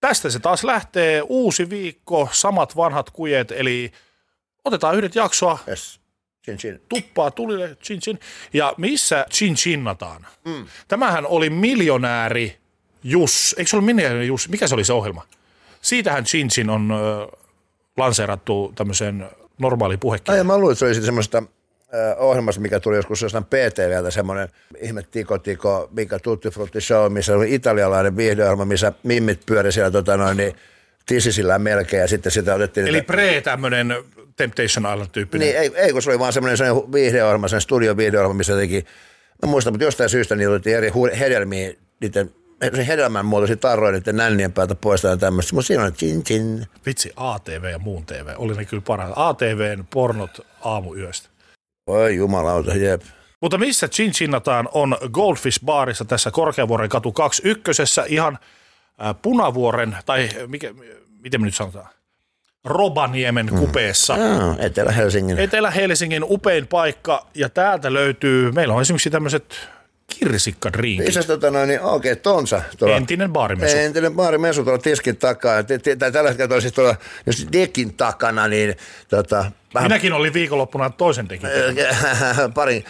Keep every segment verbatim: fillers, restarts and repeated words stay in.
tästä se taas lähtee, uusi viikko, samat vanhat kujet, eli otetaan yhdet jaksoa, yes. Chin chin. tuppaa tulille, chin chin, ja missä chin chinnataan? Mm. Tämähän oli miljonääri Jus, eikö se ollut miljonääri Jus, mikä se oli se ohjelma? Siitähän chin chin on äh, lanseerattu tämmöiseen normaaliin puhekielen. Ai, mä luulen, että se oli sitten semmoista ohjelmassa, mikä tuli joskus jostain P T V:ltä, semmoinen ihme Tiko Tiko, mikä Tutti Frutti Show, missä oli italialainen viihdeohjelma, missä mimmit pyöri siellä tota noin, niin tisisillään melkein, ja sitten sitä otettiin... Eli pre tämmöinen Temptation Island-tyyppinen. Niin, ei, ei kun se oli vaan semmoinen, semmoinen viihdeohjelma, semmoinen studio-viihdeohjelma, missä teki, mä muistan, mutta jostain syystä niillä oli eri hedelmiä, niiden hedelmän muotoisia tarroja niiden nännien päältä pois tai tämmöistä, mutta siinä on chin chin. Vitsi, A T V ja muun T V, oli ne kyllä parhaat. A T V:n pornot aamuyöstä. Oi jumalauta, jep. Mutta missä chin chinnataan on Goldfish Barissa tässä Korkeavuoren katu kaksikymmentäyksi, ihan äh, Punavuoren, tai mikä, miten me nyt sanotaan, Robaniemen kupeessa. Mm. Etelä-Helsingin. Etelä-Helsingin upein paikka, ja täältä löytyy, meillä on esimerkiksi tämmöiset kirsikkadrinkit. Itse asiassa tota noin, niin okei, okay, Tonsa. Tuolla, entinen baarimesu. Entinen baarimesu tuolla tiskin takaa. Tai tällä hetkellä tuolla siis tuolla, jos dekin takana, niin tota... Vähän... Minäkin olin viikonloppuna toisen dekin. Pari.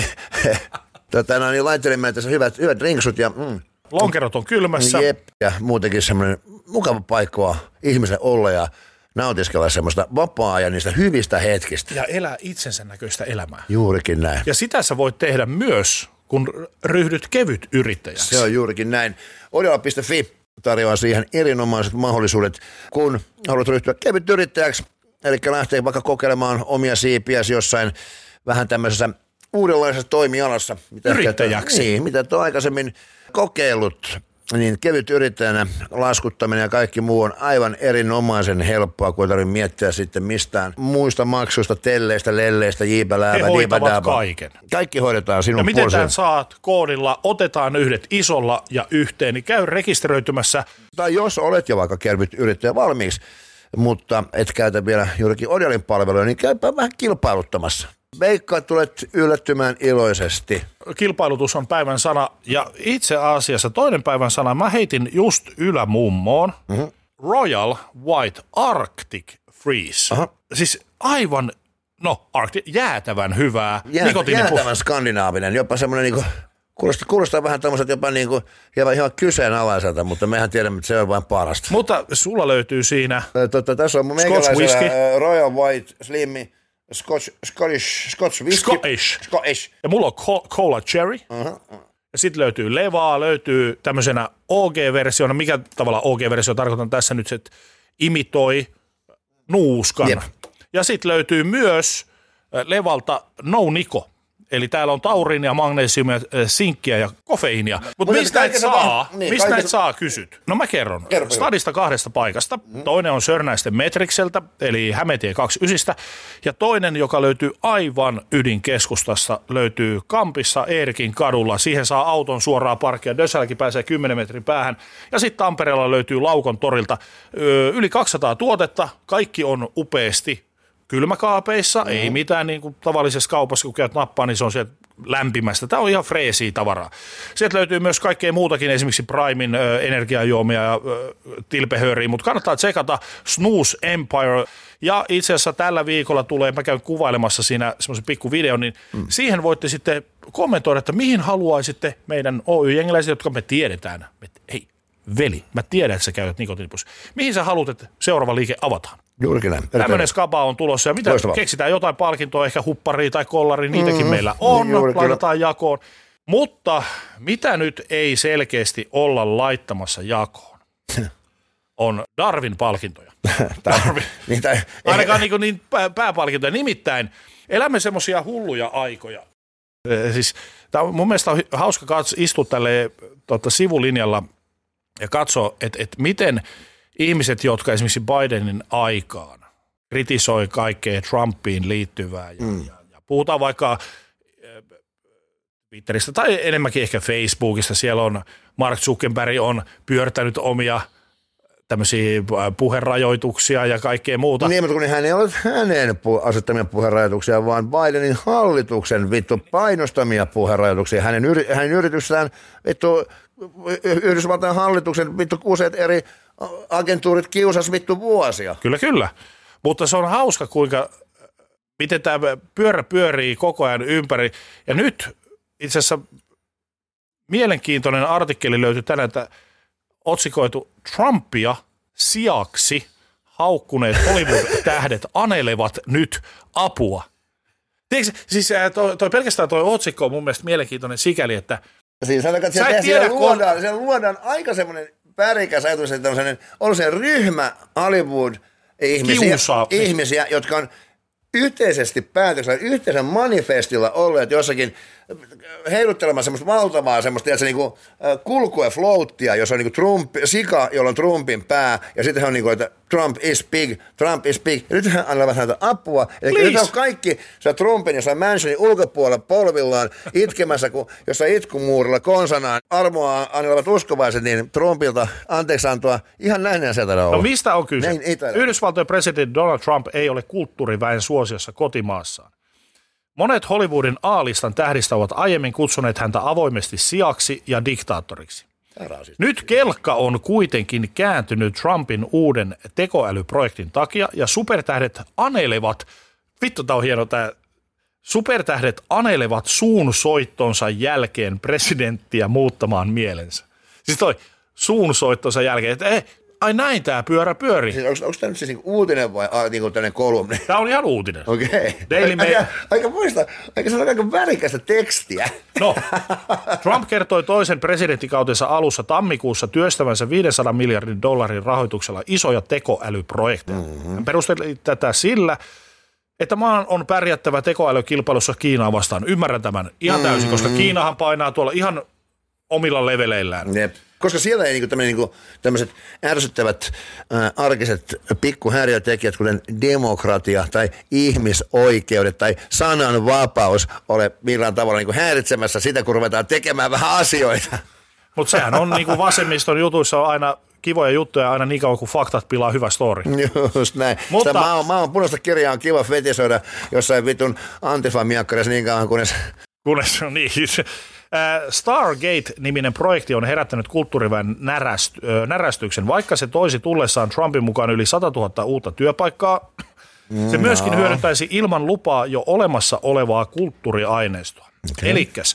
tota noin, niin laittelimme tässä hyvät, hyvät drinksut ja... Mm. Lonkerot on kylmässä. Jep, ja muutenkin semmoinen mukava paikka ihmisen olla ja nautiskella semmoista vapaa-ajan niistä hyvistä hetkistä. Ja elää itsensä näköistä elämää. Juurikin näin. Ja sitä sä voit tehdä myös, kun ryhdyt kevyt yrittäjäksi. Se on juurikin näin. Odella piste fi tarjoaa siihen erinomaiset mahdollisuudet, kun haluat ryhtyä kevyt yrittäjäksi, eli lähtee vaikka kokeilemaan omia siipiäsi jossain vähän tämmöisessä uudenlaisessa toimialassa. Mitä yrittäjäksi. Niin, mitä et ole aikaisemmin kokeillut. Niin kevyt yrittäjänä laskuttaminen ja kaikki muu on aivan erinomaisen helppoa, kun ei tarvitse miettiä sitten mistään muista maksuista, telleistä, lelleistä, jiipäläävä, he hoitavat kaiken. Kaikki hoidetaan sinun puolesi. Ja miten tämän saat koodilla, otetaan yhdet isolla ja yhteen, niin käy rekisteröitymässä. Tai jos olet jo vaikka kevyt yrittäjä valmiiksi, mutta et käytä vielä juurikin Odelin palveluja, niin käypä vähän kilpailuttamassa. Veikkaa, tulet yllättymään iloisesti. Kilpailutus on päivän sana, ja itse asiassa toinen päivän sana, mä heitin just ylämummoon, mm-hmm. Royal White Arctic Freeze. Aha. Siis aivan, no Arctic, jäätävän hyvää. Jäät, jäätävän skandinaavinen, jopa semmoinen niinku, kuulostaa, kuulostaa vähän tämmöiset jopa niinku, ihan, ihan kyseenalaiselta, mutta mehän tiedämme, että se on vain parasta. Mutta sulla löytyy siinä Totta, tässä on meikäläisellä Royal White Slimmi. Scotch, Scottish, Scotch whisky. Scottish. Scottish. Ja mulla on Cola Cherry. Uh-huh. Ja sitten löytyy levaa, löytyy tämmöisenä O G-versiona. Mikä tavalla O G-versio tarkoitan tässä nyt, että imitoi nuuskan. Jep. Ja sitten löytyy myös levalta No Nico. Eli täällä on tauriinia, magnesiumia, sinkkiä ja kofeiinia. Mutta Mut mistä näitä saa, niin, mistä näitä saa kysyt? No mä kerron. Kerro, Stadista kahdesta paikasta. Mm-hmm. Toinen on Sörnäisten Metrikseltä, eli Hämetie kaksikymmentäyhdeksän. Ja toinen, joka löytyy aivan ydinkeskustassa, löytyy Kampissa Eerikin kadulla. Siihen saa auton suoraan parkkia. Dösälläkin pääsee kymmenen metrin päähän. Ja sitten Tampereella löytyy Laukon torilta yli kaksisataa tuotetta. Kaikki on upeasti kylmäkaapeissa, mm-hmm. ei mitään niin kuin tavallisessa kaupassa, kun käyt nappaa, niin se on sieltä lämpimästä. Tämä on ihan freesiä tavaraa. Sieltä löytyy myös kaikkea muutakin, esimerkiksi Primin ö, energiajuomia ja ö, tilpehööriä, mutta kannattaa tsekata Snooze Empire. Ja itse asiassa tällä viikolla tulee, mä käyn kuvailemassa siinä semmoisen pikku videon, niin mm. siihen voitte sitten kommentoida, että mihin haluaisitte meidän O Y-jengiläiset, jotka me tiedetään. Että, hei, veli, mä tiedän, että sä käytät nikotiinipussi. Mihin sä haluat, että seuraava liike avataan? Juurikin näin. Tämmöinen skaba on tulossa ja mitä Loistavaa. Keksitään jotain palkintoa, ehkä hupparia tai kollari, niitäkin mm, meillä on, laitetaan jakoon. Mutta mitä nyt ei selkeästi olla laittamassa jakoon, on Darwin-palkintoja. Darwin. niin, tai, Ainakaan niin, niin pääpalkintoja. Nimittäin elämme semmoisia hulluja aikoja. Siis, tää on, mun mielestä on hauska katso, istua tälle tota, sivulinjalla ja katsoa, että et miten ihmiset, jotka esimerkiksi Bidenin aikaan kritisoi kaikkea Trumpiin liittyvää ja, mm. ja, ja puhutaan vaikka Twitteristä tai enemmänkin ehkä Facebookista. Siellä on Mark Zuckerberg on pyörtänyt omia tämmöisiä puherajoituksia ja kaikkea muuta. Niin, mutta kun hän ei ole hänen asettamia puherajoituksia, vaan Bidenin hallituksen vittu painostamia puherajoituksia. Hänen, yri, hänen yritystään vittu Yhdysvaltain hallituksen vittu useat eri agentuurit kiusas vittu vuosia. Kyllä, kyllä. Mutta se on hauska, kuinka, miten tämä pyörä pyörii koko ajan ympäri. Ja nyt itse asiassa mielenkiintoinen artikkeli löytyi tänään, että otsikoitu Trumpia sijaksi haukkuneet Hollywood-tähdet anelevat nyt apua. Tiedätkö, siis toi, toi pelkästään tuo otsikko on mun mielestä mielenkiintoinen sikäli, että siis siellä, siellä, siellä, luodaan, siellä luodaan aika semmoinen värikäs ajatus, että on, on se ryhmä Hollywood-ihmisiä, ihmisiä, jotka on yhteisesti päätöksellä, yhteisen manifestilla olleet jossakin heiluttelemaan semmoista valtavaa semmoista, tiedätkö, niin kuin kulkue floattia, jossa on niin kuin Trump, sika, jolla on Trumpin pää, ja sitten hän on niin kuin, että Trump is big, Trump is big, ja nyt hän annavat häntä apua, eli nyt on kaikki se Trumpin jossain mansionin ulkopuolella polvillaan itkemässä, kun jossain itkumuurilla konsanaan armoa annavat uskovaiset, niin Trumpilta anteeksiantoa, ihan näin näin sieltä on. No mistä on kyse? Yhdysvaltojen presidentti Donald Trump ei ole kulttuuriväen suosiossa kotimaassaan. Monet Hollywoodin A-listan tähdistä ovat aiemmin kutsuneet häntä avoimesti sijaksi ja diktaattoriksi. Nyt kelkka on kuitenkin kääntynyt Trumpin uuden tekoälyprojektin takia ja supertähdet anelevat, vittu tää on hieno tää, supertähdet anelevat suun soittonsa jälkeen presidenttiä muuttamaan mielensä. Siis toi suun soittonsa jälkeen, että ei, ai näin tää pyörä pyörii. Siis onko, onko tämä nyt siis niinku uutinen vai a, niinku tämmöinen kolumni? Tämä on ihan uutinen. Okei. Okay. Daily Mail. Aika, aika muista, aika se on aika värikästä tekstiä. No, Trump kertoi toisen presidenttikautensa alussa tammikuussa työstävänsä viisisataa miljardin dollarin rahoituksella isoja tekoälyprojekteja. Mm-hmm. Hän perusteli tätä sillä, että maan on pärjättävä tekoälykilpailussa Kiinaa vastaan. Ymmärrän tämän ihan täysin, mm-hmm. koska Kiinahan painaa tuolla ihan omilla leveleillään. Jep. Koska siellä ei niinku niinku, tämmöiset ärsyttävät ää, arkiset pikkuhäiriötekijät, kuten demokratia tai ihmisoikeudet tai sananvapaus ole millään tavalla niinku häiritsemässä sitä, kun ruvetaan tekemään vähän asioita. Mutta sehän on niinku vasemmiston jutuissa on aina kivoja juttuja aina niin kauan kuin faktat pilaa hyvä story. Just näin. Mutta Sitä maa, maa on punaista kirjaa on kiva fetisoida jossain vitun antifa-miakkarissa niin kauan kunnes... Kunnes on niin. Stargate-niminen projekti on herättänyt kulttuuriväen närästy, närästyksen, vaikka se toisi tullessaan Trumpin mukaan yli sata tuhatta uutta työpaikkaa. Se myöskin no. hyödyntäisi ilman lupaa jo olemassa olevaa kulttuuriaineistoa. Okay. Elikkäs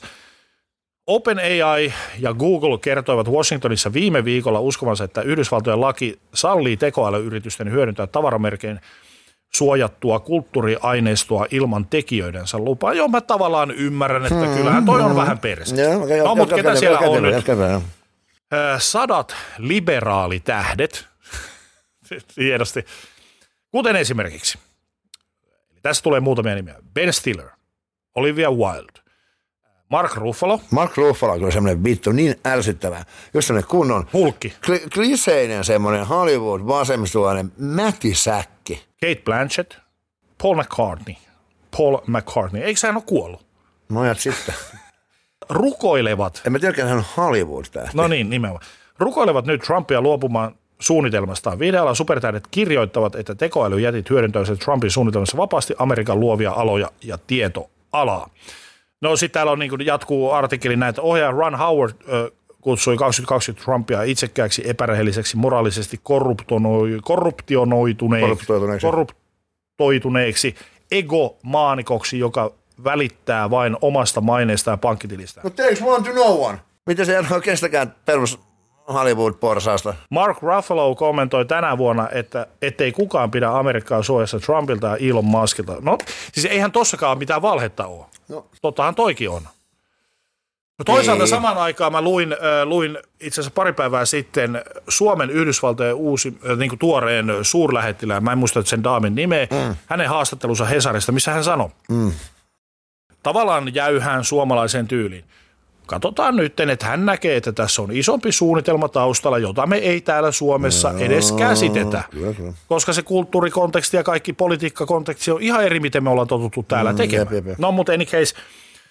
OpenAI ja Google kertoivat Washingtonissa viime viikolla uskovansa, että Yhdysvaltojen laki sallii tekoälyyritysten hyödyntää tavaramerkein suojattua kulttuuriaineistoa ilman tekijöidensä lupaa. Joo, mä tavallaan ymmärrän, että hmm, kyllähän toi on hmm. vähän perse. Yeah, okay, no, mutta ketä siellä on nyt? Käydä. Sadat liberaalitähdet, hienosti, kuten esimerkiksi, tässä tulee muutamia nimiä, Ben Stiller, Olivia Wilde, Mark Ruffalo. Mark Ruffalo on kyllä semmoinen vittu niin ärsyttävä, jos semmoinen kunnon hulkki. Kli- kliseinen semmoinen Hollywood vasemmistolainen mätisäkki. Kate Blanchett, Paul McCartney. Paul McCartney, eikö hän ole kuollut? No ja sitten. Rukoilevat. En mä tiedäkään, hän on Hollywood-tähti. No niin, nimenomaan. Rukoilevat nyt Trumpia luopumaan suunnitelmastaan. Videolla supertähdet kirjoittavat, että tekoälyjätit hyödyntävät Trumpin suunnitelmassa vapaasti Amerikan luovia aloja ja tietoalaa. No sitten täällä on niin kuin jatkuu artikkeli näitä. Ohjaaja Ron Howard ö, kutsui kaksituhattakaksikymmentä Trumpia itsekkääksi, epärehelliseksi, moraalisesti korruptonoi, korruptionoituneeksi, korruptoituneeksi. korruptoituneeksi, egomaanikoksi, joka välittää vain omasta maineestaan ja pankkitilistään. No takes one to no one. Miten se ei ole kestäkään perus Hollywood-porsaasta? Mark Ruffalo kommentoi tänä vuonna, että ettei kukaan pidä Amerikkaa suojassa Trumpilta ja Elon Muskilta. No siis eihän tossakaan mitään valhetta ole. No. Tottahan toikin on. No toisaalta ei. Samaan aikaan mä luin, äh, luin itse asiassa pari päivää sitten Suomen Yhdysvaltojen uusi, äh, niin kuin tuoreen suurlähettilään, mä en muista sen daamin nimeä, mm. hänen haastattelunsa Hesarista, missä hän sanoi. Mm. Tavallaan jäyhään suomalaiseen tyyliin. Katsotaan nyt, että hän näkee, että tässä on isompi suunnitelma taustalla, jota me ei täällä Suomessa no, edes käsitetä. Kyllä, kyllä. Koska se kulttuurikonteksti ja kaikki politiikkakonteksti on ihan eri, miten me ollaan totuttu täällä mm, tekemään. Jep, jep. No, mutta any case,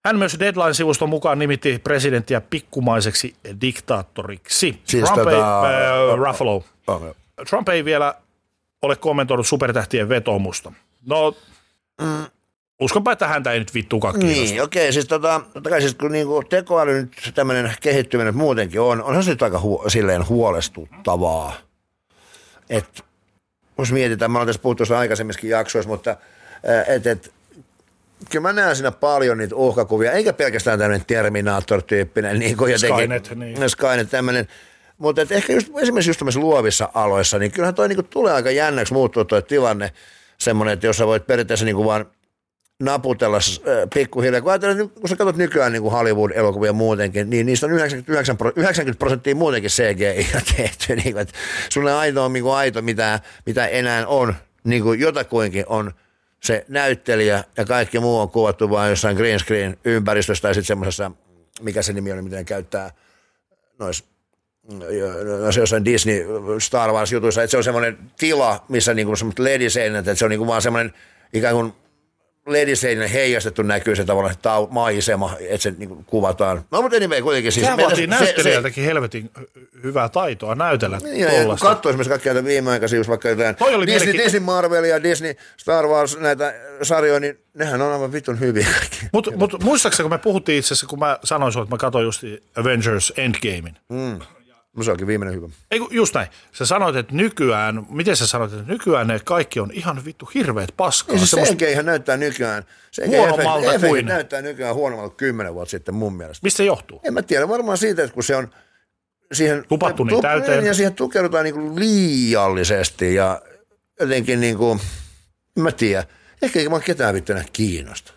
Hän myös Deadline-sivuston mukaan nimitti presidenttiä pikkumaiseksi diktaattoriksi. Siis Trump, tota, ei, äh, Ruffalo. Oh, Trump ei vielä ole kommentoinut supertähtien vetoomusta. No, mm. uskonpa, että häntä ei nyt vittuakaan kiinnosta. Niin, okei, okay, siis tota, totta kai siis kun niinku tekoäly nyt tämmöinen kehittyminen muutenkin on, onhan se nyt aika hu- silleen huolestuttavaa. Että jos mietitään, mä olen tässä puhuttu tuossa aikaisemmissakin jaksoissa, mutta että et, kyllä mä näen siinä paljon niitä uhkakuvia, eikä pelkästään tämmöinen Terminator-tyyppinen. Niin kuin jotenkin, Skynet, niin. Skynet, tämmöinen. Mutta ehkä just, esimerkiksi just tämmöisissä luovissa aloissa, niin kyllähän toi niinku tulee aika jännäksi muuttua toi tilanne semmoinen, että jos sä voit periaatteessa niinku vaan naputella äh, pikkuhiljaa. Kun ajatellaan, kun sä katsot nykyään niin kuin Hollywood-elokuvia muutenkin, niin niistä on yhdeksänkymmentä prosenttia muutenkin C G I tehty. Niin, että sulle ainoa niin kuin aito, mitä, mitä enää on, niin kuin jotakuinkin on se näyttelijä ja kaikki muu on kuvattu vain jossain green screen ympäristössä tai sitten semmoisessa, mikä se nimi on, miten käyttää noissa no se jossain Disney Star Wars jutuissa, että se on semmoinen tila, missä niinku semmoiset lediseinät, että se on niinku vaan semmoinen ikään kuin lediseinille heijastettu näkyy se tavallaan tau, maisema, että se niinku kuvataan. No mutta anyway, kuitenkin siis. Sehän vaatii näyttelijältäkin helvetin hyvää taitoa näytellä niin, tuollaista. Katso esimerkiksi kaikkia näitä viimeaikaisia, just vaikka jotain Disney, melkein... Disney Marvel ja Disney Star Wars näitä sarjoja, niin nehän on aivan vitun hyviä kaikki. Mutta mut, muistaakseni, kun me puhuttiin itse asiassa, kun mä sanoin sulle, että mä katsoin just Avengers Endgamein. Mm. No se onkin viimeinen hyvä. Ei just näin. Sä sanoit, että nykyään, miten sä sanoit, että nykyään ne kaikki on ihan vittu hirveät paskaa. Ei se Semmosta... C G I näyttää nykyään, huonommalta kuin. näyttää nykyään huonommalta kymmenen vuotta sitten mun mielestä. Mistä se johtuu? En mä tiedä, varmaan siitä, että kun se on siihen, tupattu niin täyteen. Ja siihen tukeudutaan niin kuin liiallisesti ja jotenkin niin kuin, en mä tiedä, ehkä ei vaan ketään vittu enää kiinnosta.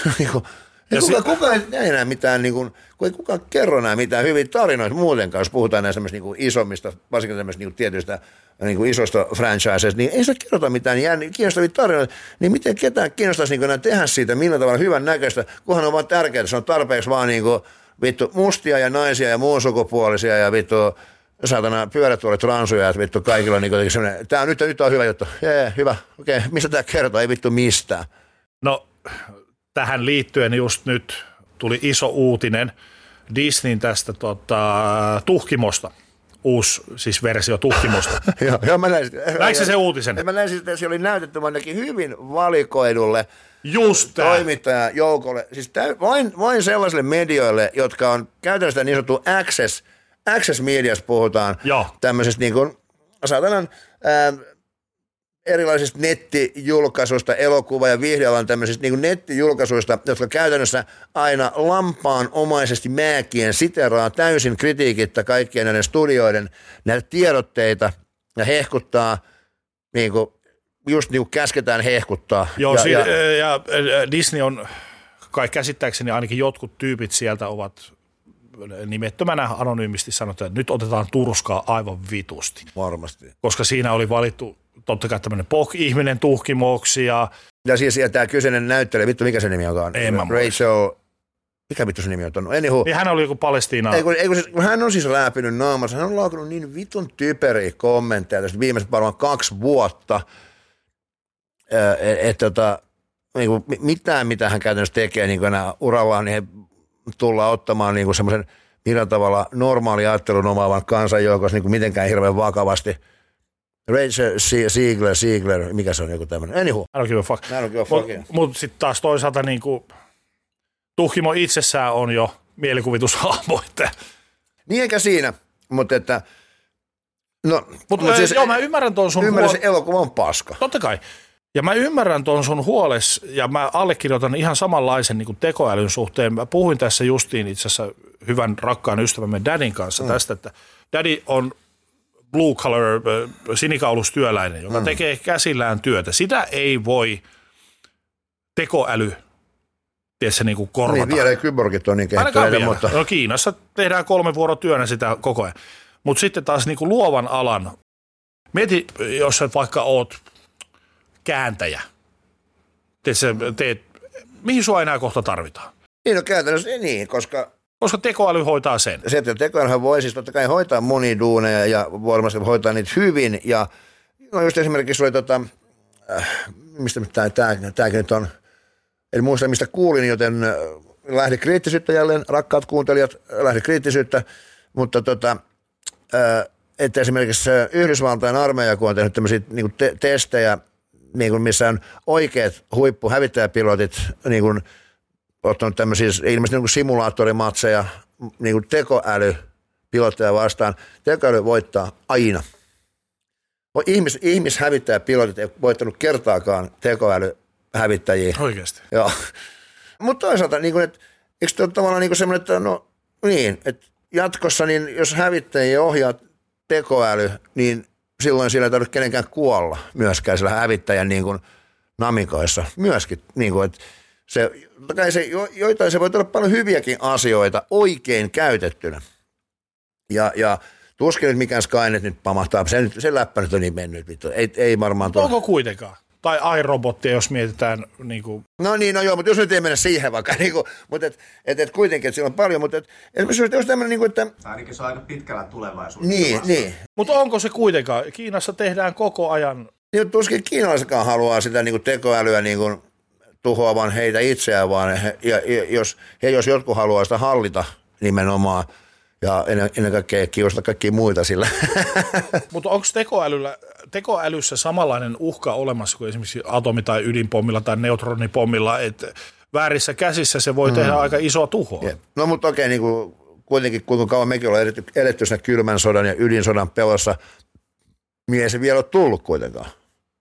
Ja kuka, si- kuka ei näe enää mitään, niin kuin, kun ei kukaan kerro enää mitään hyviä tarinoita muutenkaan, jos puhutaan näistä niin kuin isommista, varsinkin tämmöistä niin kuin tietyistä niin kuin isoista franchiseista, niin ei se kerrota mitään jänn, kiinnostavia tarinoita, niin miten ketään kiinnostaisi niin enää tehdä siitä millä tavalla hyvän näköistä, kunhan on vaan tärkeää, se on tarpeeksi vaan niin kuin, vittu mustia ja naisia ja muun sukupuolisia ja vittu saatana pyörätuolit ransuja, että vittu kaikilla on niin kuin semmoinen, tää on nyt, nyt on hyvä juttu, jee, hyvä, okei, okay. Mistä tää kertoo, ei vittu mistään. No... Tähän liittyen just nyt tuli iso uutinen Disneyn tästä tota, tuhkimosta. Uusi siis versio tuhkimosta. Joo, joo, mä näin. Näitkö se uutisen? Mä näin, että se oli näytetty ainakin hyvin valikoidulle just toimittajan joukolle. Siis täy, vain, vain sellaisille medioille, jotka on käytännössä niin sanottu access, access mediassa puhutaan. Joo. Tämmöisestä niin kuin, saatanan... Ää, erilaisista nettijulkaisuista, elokuva- ja viihdealan tämmöisistä niin kuin nettijulkaisuista, jotka käytännössä aina lampaanomaisesti määkien siteraa täysin kritiikittä kaikkien näiden studioiden näitä tiedotteita ja hehkuttaa, niin kuin, just niin kuin käsketään hehkuttaa. Joo, ja, si- ja, ja Disney on, kai käsittääkseni ainakin jotkut tyypit sieltä ovat nimettömänä anonyymisti sanottu, että nyt otetaan turskaa aivan vitusti. Varmasti. Koska siinä oli valittu totta kai tämmöinen P O K-ihminen tuhkimoksi ja... Ja siis ja tämä kyseinen näyttelijä, vittu mikä se nimi onkaan? En mä Rachel, mikä vittu se nimi on tuonut? Anywho. Niin hän oli joku Palestiina. Ei kun, ei kun siis, hän on siis rääpinyt naamansa, hän on laukunut niin vitun typeriä kommentteja tästä viimeiset varmaan kaksi vuotta, että et, tota, niin mitään mitä hän käytännössä tekee niin enää urallaan, niin he tullaan ottamaan niin semmoisen millä tavalla normaali ajattelun omaavan kansanjoukossa niin mitenkään hirveän vakavasti. Rachel Siegler, Siegler, mikä se on joku tämmöinen. Anywho. I don't give a fuck. I don't give a fuck. Mutta mut sitten taas toisaalta niinku, tuhkimo itsessään on jo mielikuvitushahmo. Niin eikä siinä, mutta että... No, mutta mut siis, joo, mä ymmärrän ton sun ymmärrän, huol... se elokuva on paska. Totta kai. Ja mä ymmärrän ton sun huoles, ja mä allekirjoitan ihan samanlaisen niin kuin tekoälyn suhteen. Mä puhuin tässä justiin itse asiassa hyvän rakkaan ystävämme Dadin kanssa mm. tästä, että Daddy on blue collar, sinikaulustyöläinen, joka mm. tekee käsillään työtä. Sitä ei voi tekoäly, tiedätkö, niin kuin korvata. Niin, vielä ei kyborgit ole niin kehittyneitä, mutta... No Kiinassa tehdään kolme vuorotyönä sitä koko ajan. Mutta sitten taas niin kuin luovan alan, mieti, jos sä vaikka oot kääntäjä, teet, teet, mihin sua enää kohta tarvitaan? Niin, no käytännössä niin, koska... Koska tekoäly hoitaa sen. Se, että tekoälyhän voi siis totta kai hoitaa monia duuneja ja varmasti hoitaa niitä hyvin. Ja no just esimerkiksi oli tota, äh, mistä tämä, tämä, tämäkin nyt on, en muista mistä kuulin, joten lähde kriittisyyttä jälleen, rakkaat kuuntelijat, lähde kriittisyyttä, mutta tota, että esimerkiksi Yhdysvaltain armeija, kun on tehnyt tämmöisiä niin te- testejä, niin kuin missä on oikeat huippuhävittäjäpilotit, niin kuin ottanut tämmöisiä ilmeisesti niin kuin simulaattorimatseja, niin kuin tekoäly pilotteja vastaan. Tekoäly voittaa aina. Ihmis, ihmishävittäjäpilotit ei voittanut kertaakaan tekoälyhävittäjiä. Oikeasti? Joo. Mutta toisaalta, niin kuin, että, eikö tuo tavallaan niin kuin semmoinen, että no niin, että jatkossa, niin jos hävittäjiä ohjaa tekoäly, niin silloin siellä ei tarvitse kenenkään kuolla myöskään sillä hävittäjän niin kuin namikoissa. Myöskin, niin kuin, että se, se, jo, joitain se voi olla paljon hyviäkin asioita oikein käytettynä. Ja, ja tuskin nyt mikään Skynet nyt pamahtaa, se, se läppä nyt on niin mennyt, vittu. Ei, ei varmaan tuolla. Onko kuitenkaan? Tai iRobottia, jos mietitään. Niin kuin. No niin, no joo, mutta jos nyt ei mennä siihen vaikka, niin kuin, mutta et, et, et kuitenkin, että siellä on paljon, mutta et, esimerkiksi jos tämmöinen, niin kuin, että ainakin se on aika pitkällä tulevaisuudessa. Niin, niin. Mutta onko se kuitenkaan? Kiinassa tehdään koko ajan. Niin, tuskin kiinalaisetkaan haluaa sitä niin kuin tekoälyä niin kuin tuhoavan heitä itseään, vaan he, ja, ja, jos, he jos jotkut haluaa sitä hallita nimenomaan, ja ennen, ennen kaikkea kiusata kaikkia muita sillä. Mutta onko tekoälyllä, tekoälyssä samanlainen uhka olemassa kuin esimerkiksi atomi- tai ydinpommilla tai neutronipommilla, että väärissä käsissä se voi mm. tehdä aika isoa tuhoa? Yeah. No mutta okei, niin kuin, kuitenkin kuinka kauan mekin ollaan eletty, eletty siinä kylmän sodan ja ydinsodan pelossa, niin ei se vielä ole tullut kuitenkaan.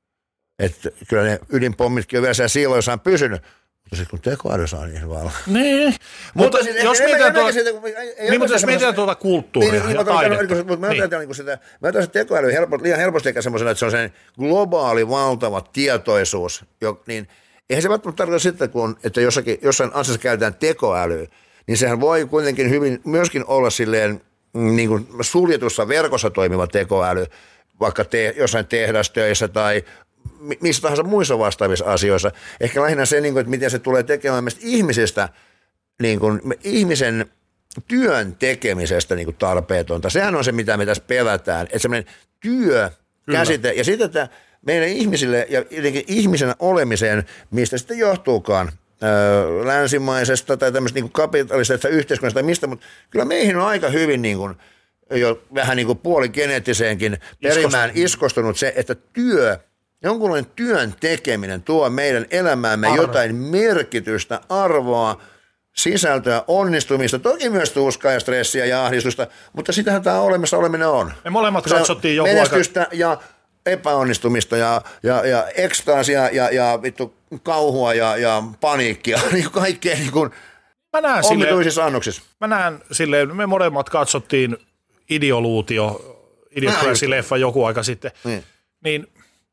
Että kyllä ne ydinpommitkin on vielä siellä siiloissaan pysynyt. Mutta sitten kun tekoäly saa niin vallan. Niin, mutta siis jos mietitään tuota, niin, mutta jos mietitään tuota kulttuuria niin, ja taidetta. Mutta mä ajattelin niin sitä, mä ajattelin sitä tekoälyä helpo, liian helposti eikä semmoisena, että se on sen globaali valtava tietoisuus, jo, niin eihän se välttämättä tarkoita sitä, kun, että jossakin, jossain asiassa käytetään tekoälyä, niin sehän voi kuitenkin hyvin myöskin olla silleen niin kuin suljetussa verkossa toimiva tekoäly, vaikka te, jossain tehdastöissä tai missä tahansa muissa vastaavissa asioissa. Ehkä lähinnä se, että miten se tulee tekemään meistä ihmisestä, niin kuin, ihmisen työn tekemisestä niin kuin tarpeetonta. Sehän on se, mitä me tässä pelätään. Että semmoinen työ, käsite, ja sitten, että meidän ihmisille ja jotenkin ihmisenä olemiseen, mistä sitten johtuukaan, öö, länsimaisesta tai tämmöistä niin kapitalistisesta yhteiskunnasta tai mistä, mutta kyllä meihin on aika hyvin niin kuin, jo vähän niin kuin puoligeneettiseenkin perimään iskostunut se, että työ, jonkunlainen työn tekeminen tuo meidän elämäämme Arvo. jotain merkitystä, arvoa, sisältöä, onnistumista, toki myös tuskaa ja stressiä ja ahdistusta, mutta sitähän tämä olemassa oleminen on. Me molemmat katsottiin joku menestystä aika ja epäonnistumista ja, ja, ja ekstaasia ja, ja vittu kauhua ja, ja paniikkia, niin kaikkea niin kuin omituisissa annoksissa. Mä näen silleen, me molemmat katsottiin Ideoluutio, Idiocracy-leffa joku aika sitten, niin, niin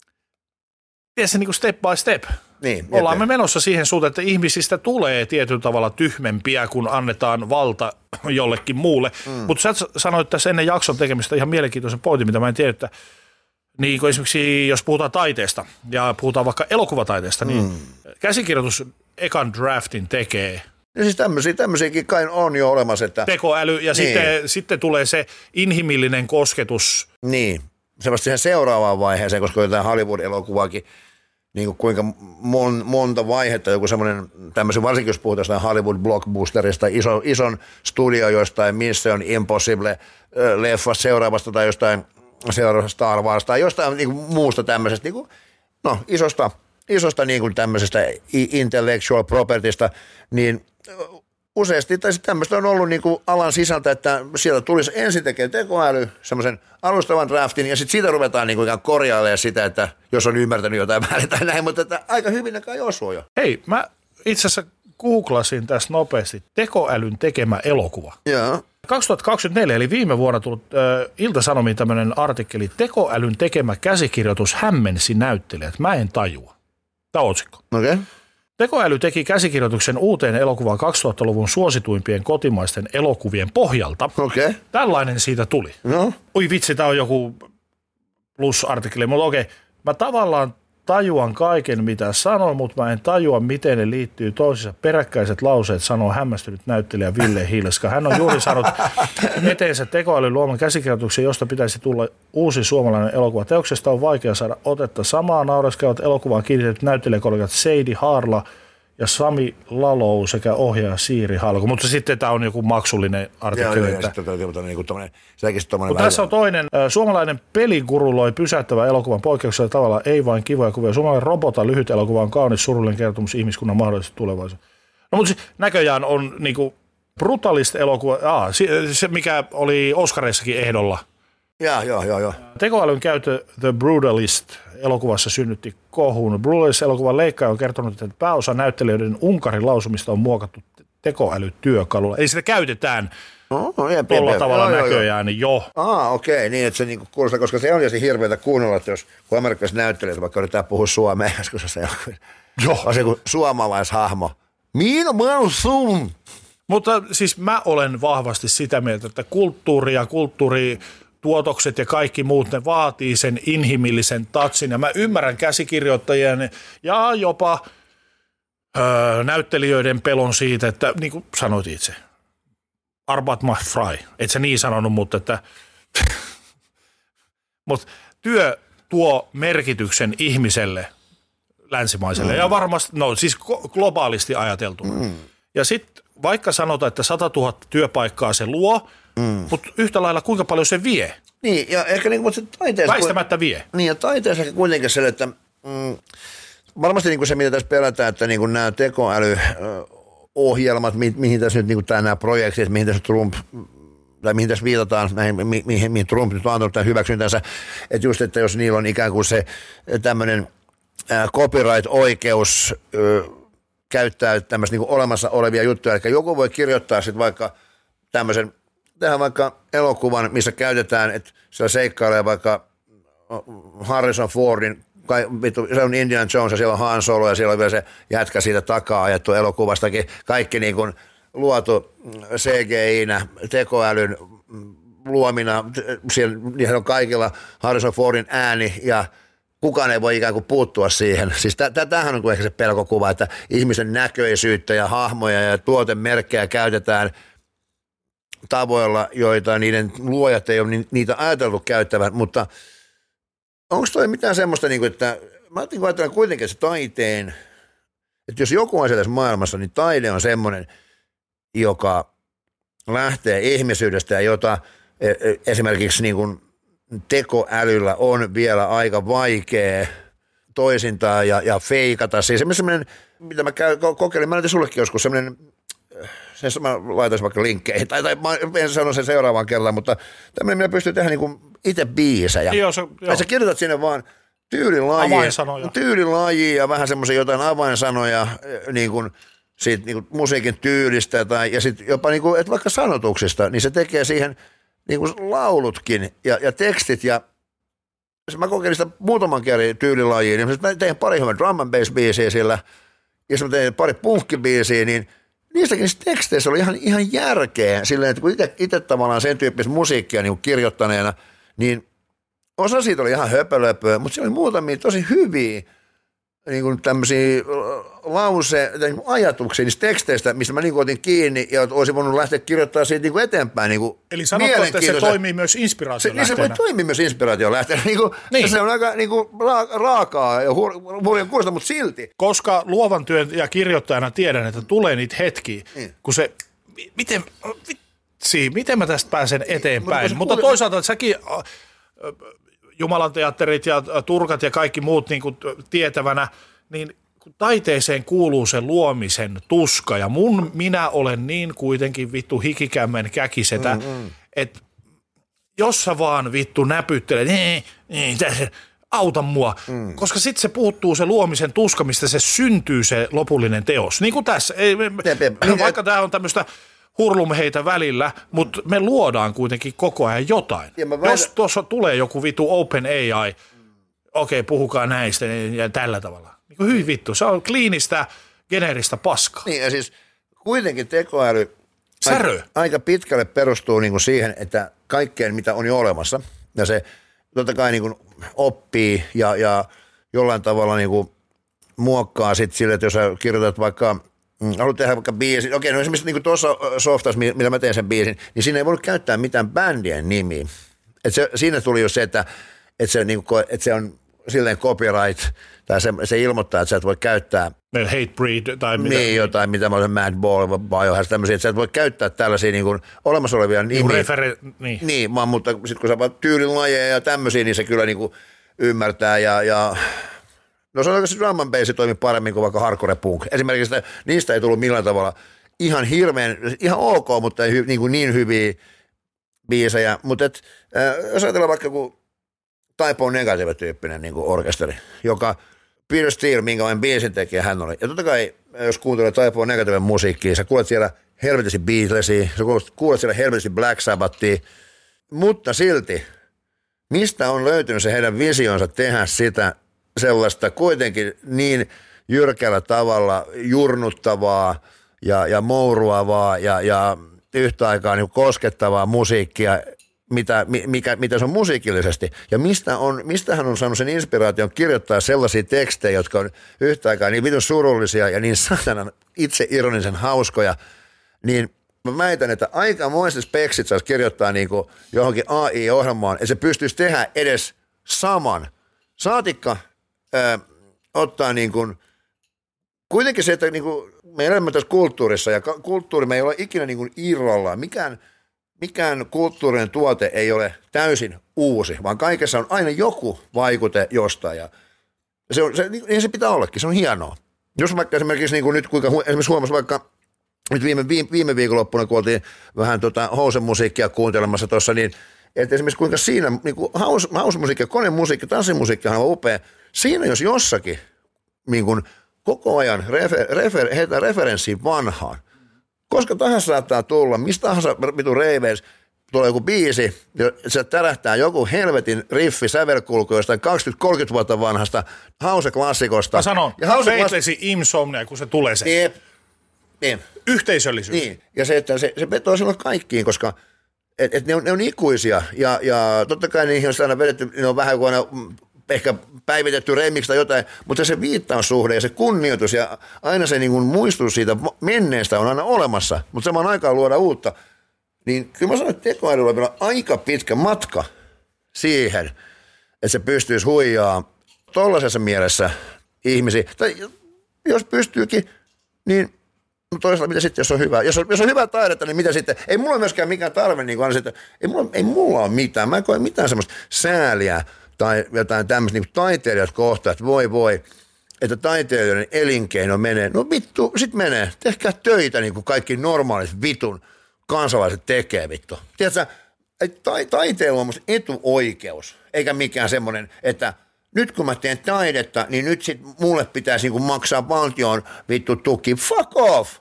tiedätkö, niin kuin step by step. Niin, ollaan me menossa siihen suuntaan, että ihmisistä tulee tietyllä tavalla tyhmempiä, kun annetaan valta jollekin muulle. Mm. Mutta sä sanoit tässä ennen jakson tekemistä ihan mielenkiintoisen pointin, mitä mä en tiedä, että niin kuin esimerkiksi jos puhutaan taiteesta ja puhutaan vaikka elokuvataiteesta, niin mm. käsikirjoitus ekan draftin tekee. Ja siis tämmöisiä, tämmöisiäkin kai on jo olemassa. Että tekoäly ja niin. sitten, sitten tulee se inhimillinen kosketus. Niin, semmoista siihen seuraavaan vaiheeseen, koska jotain Hollywood-elokuvaakin, niin kuin kuinka mon, monta vaihetta, joku semmoinen tämmöisen, varsinkin jos puhutaan jostain Hollywood-blockbusterista, iso, ison studio jostain Mission Impossible-leffasta seuraavasta tai jostain seuraavasta Star Wars tai jostain niin kuin muusta tämmöisestä, niin kuin, no isosta, isosta niin kuin tämmöisestä intellectual propertysta, niin useasti, tai tämmöistä on ollut niin kuin alan sisältä, että sieltä tulisi ensin tekee tekoäly, semmoisen alustavan draftin, ja sitten siitä ruvetaan niin kuin ikään korjailemaan sitä, että jos on ymmärtänyt jotain väärin tai näin, mutta että aika hyvin ne kai osuu jo. Hei, mä itse asiassa googlasin tässä nopeasti tekoälyn tekemä elokuva. Joo. kaksituhattakaksikymmentäneljä, eli viime vuonna tullut äh, Ilta-Sanomiin tämmöinen artikkeli, tekoälyn tekemä käsikirjoitus hämmensi näyttelijät. Mä en tajua. Tämä on otsikko. Okei. Okay. Tekoäly teki käsikirjoituksen uuteen elokuvaan kaksituhattaluvun suosituimpien kotimaisten elokuvien pohjalta. Okei. Okay. Tällainen siitä tuli. No. Oi vitsi, tämä on joku plus-artikkeli, mutta okei. Okay. Mä tavallaan tajuan kaiken, mitä sanon, mutta mä en tajua, miten ne liittyy toisiinsa. Peräkkäiset lauseet sanoo hämmästynyt näyttelijä Ville Hilska. Hän on juuri saanut eteensä tekoälyn luoman käsikirjoituksen, josta pitäisi tulla uusi suomalainen elokuva. Teoksesta on vaikea saada otetta. Samaa naureskelevat elokuvaan kiinnitetyt näyttelijäkollegat Seidi Haarla ja Sami Lalou sekä ohjaaja Siiri Halko. Mutta sitten tämä on joku maksullinen artikkeli. Joo, joo, ja sitten on niin tommoinen, tommoinen tässä on toinen. Suomalainen peliguru loi pysäyttävän elokuvan poikkeuksellisella tavalla, ei vain kivoja kuvia. Suomalainen Robota lyhyt elokuva on kaunis surullinen kertomus ihmiskunnan mahdollisesta tulevaisuudesta. No mutta näköjään on niinku brutalista elokuva, Aa, se mikä oli Oscareissakin ehdolla. Joo, joo, joo, joo. Tekoälyn käyttö The Brutalist elokuvassa synnytti kohun. Brutalist-elokuvan leikkaaja on kertonut, että pääosa näyttelijöiden Unkarin lausumista on muokattu tekoälytyökalulla. Eli sitä käytetään oh, jep, tuolla jep, tavalla joo, näköjään joo, jo. Ah, okei, okay, niin että se niinku kuulostaa, koska se on jo hirveätä kuunnella, että jos kun amerikkalaiset näyttelijät vaikka yritetään puhua suomea, kun se on se kuin suomalaishahmo. Minä mä oon sun. Mutta siis mä olen vahvasti sitä mieltä, että kulttuuri ja kulttuuri tuotokset ja kaikki muut, ne vaatii sen inhimillisen tatsin. Ja mä ymmärrän käsikirjoittajien ja jopa öö, näyttelijöiden pelon siitä, että niin kuin sanoit itse, Arbat macht frei. Et sä niin sanonut, mutta että mut työ tuo merkityksen ihmiselle, länsimaiselle mm. ja varmasti, no siis globaalisti ajateltuna. Mm. Ja sitten vaikka sanotaan, että sata tuhatta työpaikkaa se luo, Mm. mutta yhtä lailla kuinka paljon se vie? Niin, ja ehkä niin kuin se taiteessa... Väistämättä vie. Niin, ja taiteessa ehkä kuitenkin se, että mm, varmasti niin kuin se, mitä tässä pelätään, että niin kuin nämä tekoälyohjelmat, mi, mihin tässä nyt niin kuin nämä projektit, mihin tässä Trump, tai mihin tässä viitataan, näihin, mi, mihin, mihin Trump nyt on antanut tämän hyväksyntänsä, että just, että jos niillä on ikään kuin se tämmöinen äh, copyright-oikeus äh, käyttää tämmöistä niin kuin olemassa olevia juttuja, eli joku voi kirjoittaa sitten vaikka tämmöisen tehdään vaikka elokuvan, missä käytetään, että siellä seikkailee vaikka Harrison Fordin, se on Indiana Jones ja siellä on Han Solo ja siellä on vielä se jätkä siitä takaa ajettu elokuvastakin. Kaikki niin kuin luotu C G I-nä, tekoälyn luomina, siellä on kaikilla Harrison Fordin ääni ja kukaan ei voi ikään kuin puuttua siihen. Siis tämähän on ehkä se pelkokuva, että ihmisen näköisyyttä ja hahmoja ja tuotemerkkejä käytetään tavoilla, joita niiden luojat ei ole niitä ajateltu käyttävän, mutta onko toi mitään semmoista, että mä ajattelen kuitenkin se taiteen, että jos joku asia tässä maailmassa, niin taide on semmoinen, joka lähtee ihmisyydestä ja jota esimerkiksi niin kuin tekoälyllä on vielä aika vaikea toisintaa ja, ja feikata. Siis semmoinen, mitä mä käyn, kokeilin, mä näytin sullekin joskus semmoinen, sen mä laitaisin vaikka linkkeihin, tai, tai mä en sano sen seuraavaan kerran, mutta tämmöinen, minä pystyn tehdä niin itse biisejä. Joo, se, joo. Sä kirjoitat sinne vaan tyylilajia, tyylilajia ja vähän semmoisia jotain avainsanoja niin kuin siitä niin kuin musiikin tyylistä tai, ja sitten jopa niin kuin, että vaikka sanotuksista, niin se tekee siihen niin kuin laulutkin ja, ja tekstit ja mä kokeilin sitä muutaman kerran tyylilajia, niin mä tein pari hyvän drum and bass biisiä sillä ja sitten mä tein pari punkkibiisiä, niin niistäkin teksteissä oli ihan, ihan järkeä silleen, että kun itse tavallaan sen tyyppistä musiikkia niin kirjoittaneena, niin osa siitä oli ihan höpölöpöä, mutta siellä oli muutamia tosi hyviä niin kuin tämmöisiä lause, niin kuin ajatuksia niistä teksteistä, mistä mä niin kuin otin kiinni ja olisin voinut lähteä kirjoittamaan siitä niin kuin eteenpäin. Niin kuin eli sanotko, että se toimii myös inspiraation lähteenä? Niin se voi toimia myös inspiraation lähteenä. Niin kuin, niin. Se on aika niin kuin, ra- raakaa ja hurjan kuulosta, mutta silti. Koska luovan työn ja kirjoittajana tiedän, että tulee niitä hetkiä, niin. kun se, miten, vitsi, miten mä tästä pääsen eteenpäin. Niin, mutta, mutta toisaalta että säkin Jumalan teatterit ja turkat ja kaikki muut niin kuin tietävänä, niin kun taiteeseen kuuluu se luomisen tuska ja mun, minä olen niin kuitenkin vittu hikikämmen käkisetä, mm-hmm. että jos sä vaan vittu näpyttelet, niin, niin, auta mua, mm. koska sitten se puuttuu se luomisen tuska, mistä se syntyy se lopullinen teos. Niin kuin tässä, ei, jep, jep. vaikka tämä on tämmöistä hurlumheitä välillä, mutta me luodaan kuitenkin koko ajan jotain. Väitän... Jos tuossa tulee joku vitu Open A I, okei, okay, puhukaa näistä ja tällä tavalla. Niin kuin hyvin vittu, se on kliinistä, geneeristä paskaa. Niin ja siis kuitenkin tekoäly Särö. aika, aika pitkälle perustuu niin kuin siihen, että kaikkeen mitä on jo olemassa ja se totta kai niin kuin oppii ja, ja jollain tavalla niin kuin muokkaa sitten sille, että jos sä kirjoitat vaikka haluat tehdä vaikka biisin. Okei, no esimerkiksi niin kuin tuossa softassa, millä mä teen sen biisin, niin siinä ei voinut käyttää mitään bändien nimiä. Et se, siinä tuli jo se, että, että, se, niin kuin, että se on silleen copyright, tai se, se ilmoittaa, että sä et voi käyttää Hatebreed tai mitä. Niin, jotain, mitä mä olen Madball, Biohazard, tämmöisiä, että sä et voi käyttää tällaisia niin kuin olemassa olevia nimiä. Referen- niin. Niin, vaan, mutta sitten kun sä vaan tyylin lajeja ja tämmöisiä, niin se kyllä niin kuin ymmärtää ja, ja no sanotaan, että se drum and bass toimii paremmin kuin vaikka hardcore punk. Esimerkiksi sitä, niistä ei tullut millään tavalla ihan hirveän, ihan ok, mutta ei hy, niin, kuin niin hyviä biisejä. Mutta et, äh, jos ajatellaan vaikka joku Type O Negative-tyyppinen niin kuin orkesteri, joka Peter Steele, minkälainen biisin tekijä hän oli. Ja totta kai, jos kuuntelee Type O Negativen musiikkia, sä kuulet siellä helvetisti Beatlesia, sä kuulet siellä helvetisti Black Sabbathia, mutta silti, mistä on löytynyt se heidän visionsa tehdä sitä sellaista kuitenkin niin jyrkällä tavalla jurnuttavaa ja, ja mouruavaa ja, ja yhtä aikaa niin koskettavaa musiikkia, mitä, mikä, mitä se on musiikillisesti, ja mistä on, mistä hän on saanut sen inspiraation kirjoittaa sellaisia tekstejä, jotka on yhtä aikaa niin vitun surullisia ja niin satanan itse ironisen hauskoja, niin mä väitän, että aikamoiset speksit saisi kirjoittaa niin kuin johonkin A I-ohjelmaan, että se pystyisi tehdä edes saman. Saatikka ää, ottaa niin kuin, kuitenkin se, että niin kuin me elämme tässä kulttuurissa, ja kulttuuri me ei ole ikinä niin kuin irrallaan, mikään Mikään kulttuurinen tuote ei ole täysin uusi, vaan kaikessa on aina joku vaikute jostain. Ja se on, se, niin se pitää ollakin, se on hienoa. Jos vaikka esimerkiksi niin kuin nyt, kuinka esimerkiksi huomasi vaikka nyt viime, viime, viime viikonloppuna, kun oltiin vähän tota house-musiikkia kuuntelemassa tuossa, niin että esimerkiksi kuinka siinä, niin kuin house, house-musiikki, konemusiikki, tanssimusiikki on upea. Siinä jos jossakin niin kuin koko ajan refer, refer, heitä referenssiin vanhaan. Koska tahansa saattaa tulla, mistä tahansa vitun reiveis, tulee joku biisi, ja se tärähtää joku helvetin riffi, sävelkulku jostain kaksikymmentä kolmekymmentä vuotta vanhasta house-klassikosta. Mä sanon, Faithlessy Insomnia, kun se tulee se. Niin, niin. Yhteisöllisyys. Niin, ja se, että se, se vetoo silloin kaikkiin, koska et, et ne, on, ne on ikuisia, ja, ja totta kai niihin on aina vedetty, ne on vähän kuin aina ehkä päivitetty remix tai jotain, mutta se viittaussuhde ja se kunnioitus ja aina se niin kuin muistutus siitä menneestä on aina olemassa, mutta samaan aikaan luoda uutta. Niin kyllä mä sanon, että tekoälyllä on vielä aika pitkä matka siihen, että se pystyisi huijaa tollaisessa mielessä ihmisiä. Tai jos pystyykin, niin toisaalta mitä sitten, jos on hyvä. Jos on, jos on hyvää taidetta, niin mitä sitten? Ei mulla ole myöskään mikään tarve, niin kuin, että ei, mulla, ei mulla ole mitään. Mä en koe mitään semmoista sääliä tai jotain tämmöistä niin taiteilijat kohtaa, että voi voi, että taiteilijoiden elinkeino menee. No vittu, sit menee. Tehkää töitä niin kuin kaikki normaalit vitun kansalaiset tekee vittu. Tiedätkö, että taiteilla on musta etuoikeus, eikä mikään semmoinen, että nyt kun mä teen taidetta, niin nyt sit mulle pitäisi niin maksaa valtion vittu tuki. Fuck off!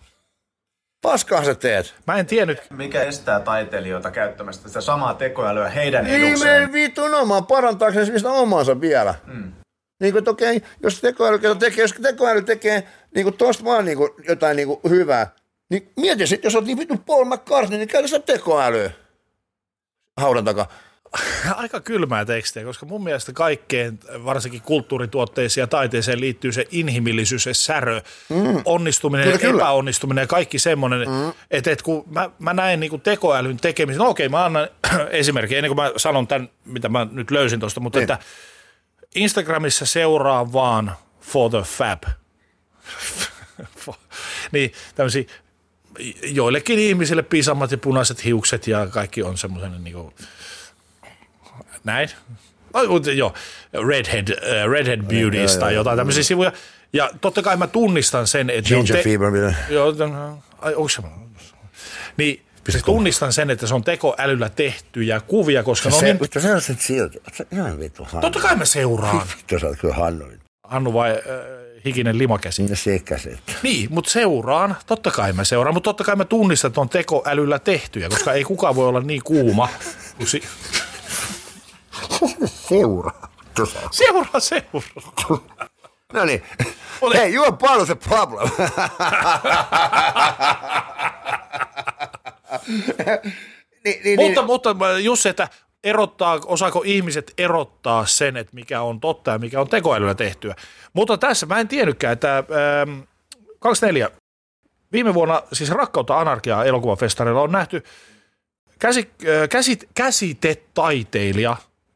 Paskaa sä teet. Mä en tiennyt. Mikä estää taiteilijoita käyttämästä sitä samaa tekoälyä heidän edukseen? Ei me vitun omaan, parantaakseni sitä omaansa vielä. Mm. Niin kuin, että okei, jos tekoäly tekee, jos tekoäly tekee niin kuin tosta vaan niin kuin jotain niin kuin hyvää, niin mieti sitten, jos olet niin vitun Paul McCartney, niin käytä sitä tekoälyä haudan takaa. Aika kylmää tekstiä, koska mun mielestä kaikkeen, varsinkin kulttuurituotteisiin ja taiteeseen liittyy se inhimillisyys, se särö, mm. onnistuminen ja epäonnistuminen ja kaikki semmoinen, mm. että et kun mä, mä näen niin kuin tekoälyn tekemisen, no okei, mä annan esimerkkiä, ennen kuin mä sanon tämän, mitä mä nyt löysin tuosta, mutta niin. Että Instagramissa seuraa vaan for the fab. Niin tämmöisiä joillekin ihmisille pisammat ja punaiset hiukset ja kaikki on semmoisen niin kuin näin. Oh, joo, Redhead, uh, Redhead Beauties tai jotain tämmöisiä sivuja. Ja totta kai mä tunnistan sen, että Ginger te- Fever vielä. Joo, ai, onko se? Niin, siis tunnistan sen, että se on tekoälyllä tehtyjä kuvia, koska se, no niin. Mutta sä olet silti. Ihan vittu Hannu. Totta kai mä seuraan. Vittu sä oot kyllä Hannu. Hannu vai äh, hikinen limakäsi? Minä sekäsit. Niin, mutta seuraan. Totta kai mä seuraan, mutta totta kai mä tunnistan, että on tekoälyllä tehtyjä, koska ei kukaan voi olla niin kuuma. Si- Seuraa. Seuraa, seuraa. No niin. Hei, you are part of the problem. niin, niin, mutta, niin. mutta just se, että erottaa, osaako ihmiset erottaa sen, että mikä on totta ja mikä on tekoälyllä tehtyä. Mutta tässä mä en tiennytkään, että ähm, kaksikymmentäneljä viime vuonna siis Rakkautta anarkiaa elokuvafestareilla on nähty käsi, äh, käsit, käsitetaiteilija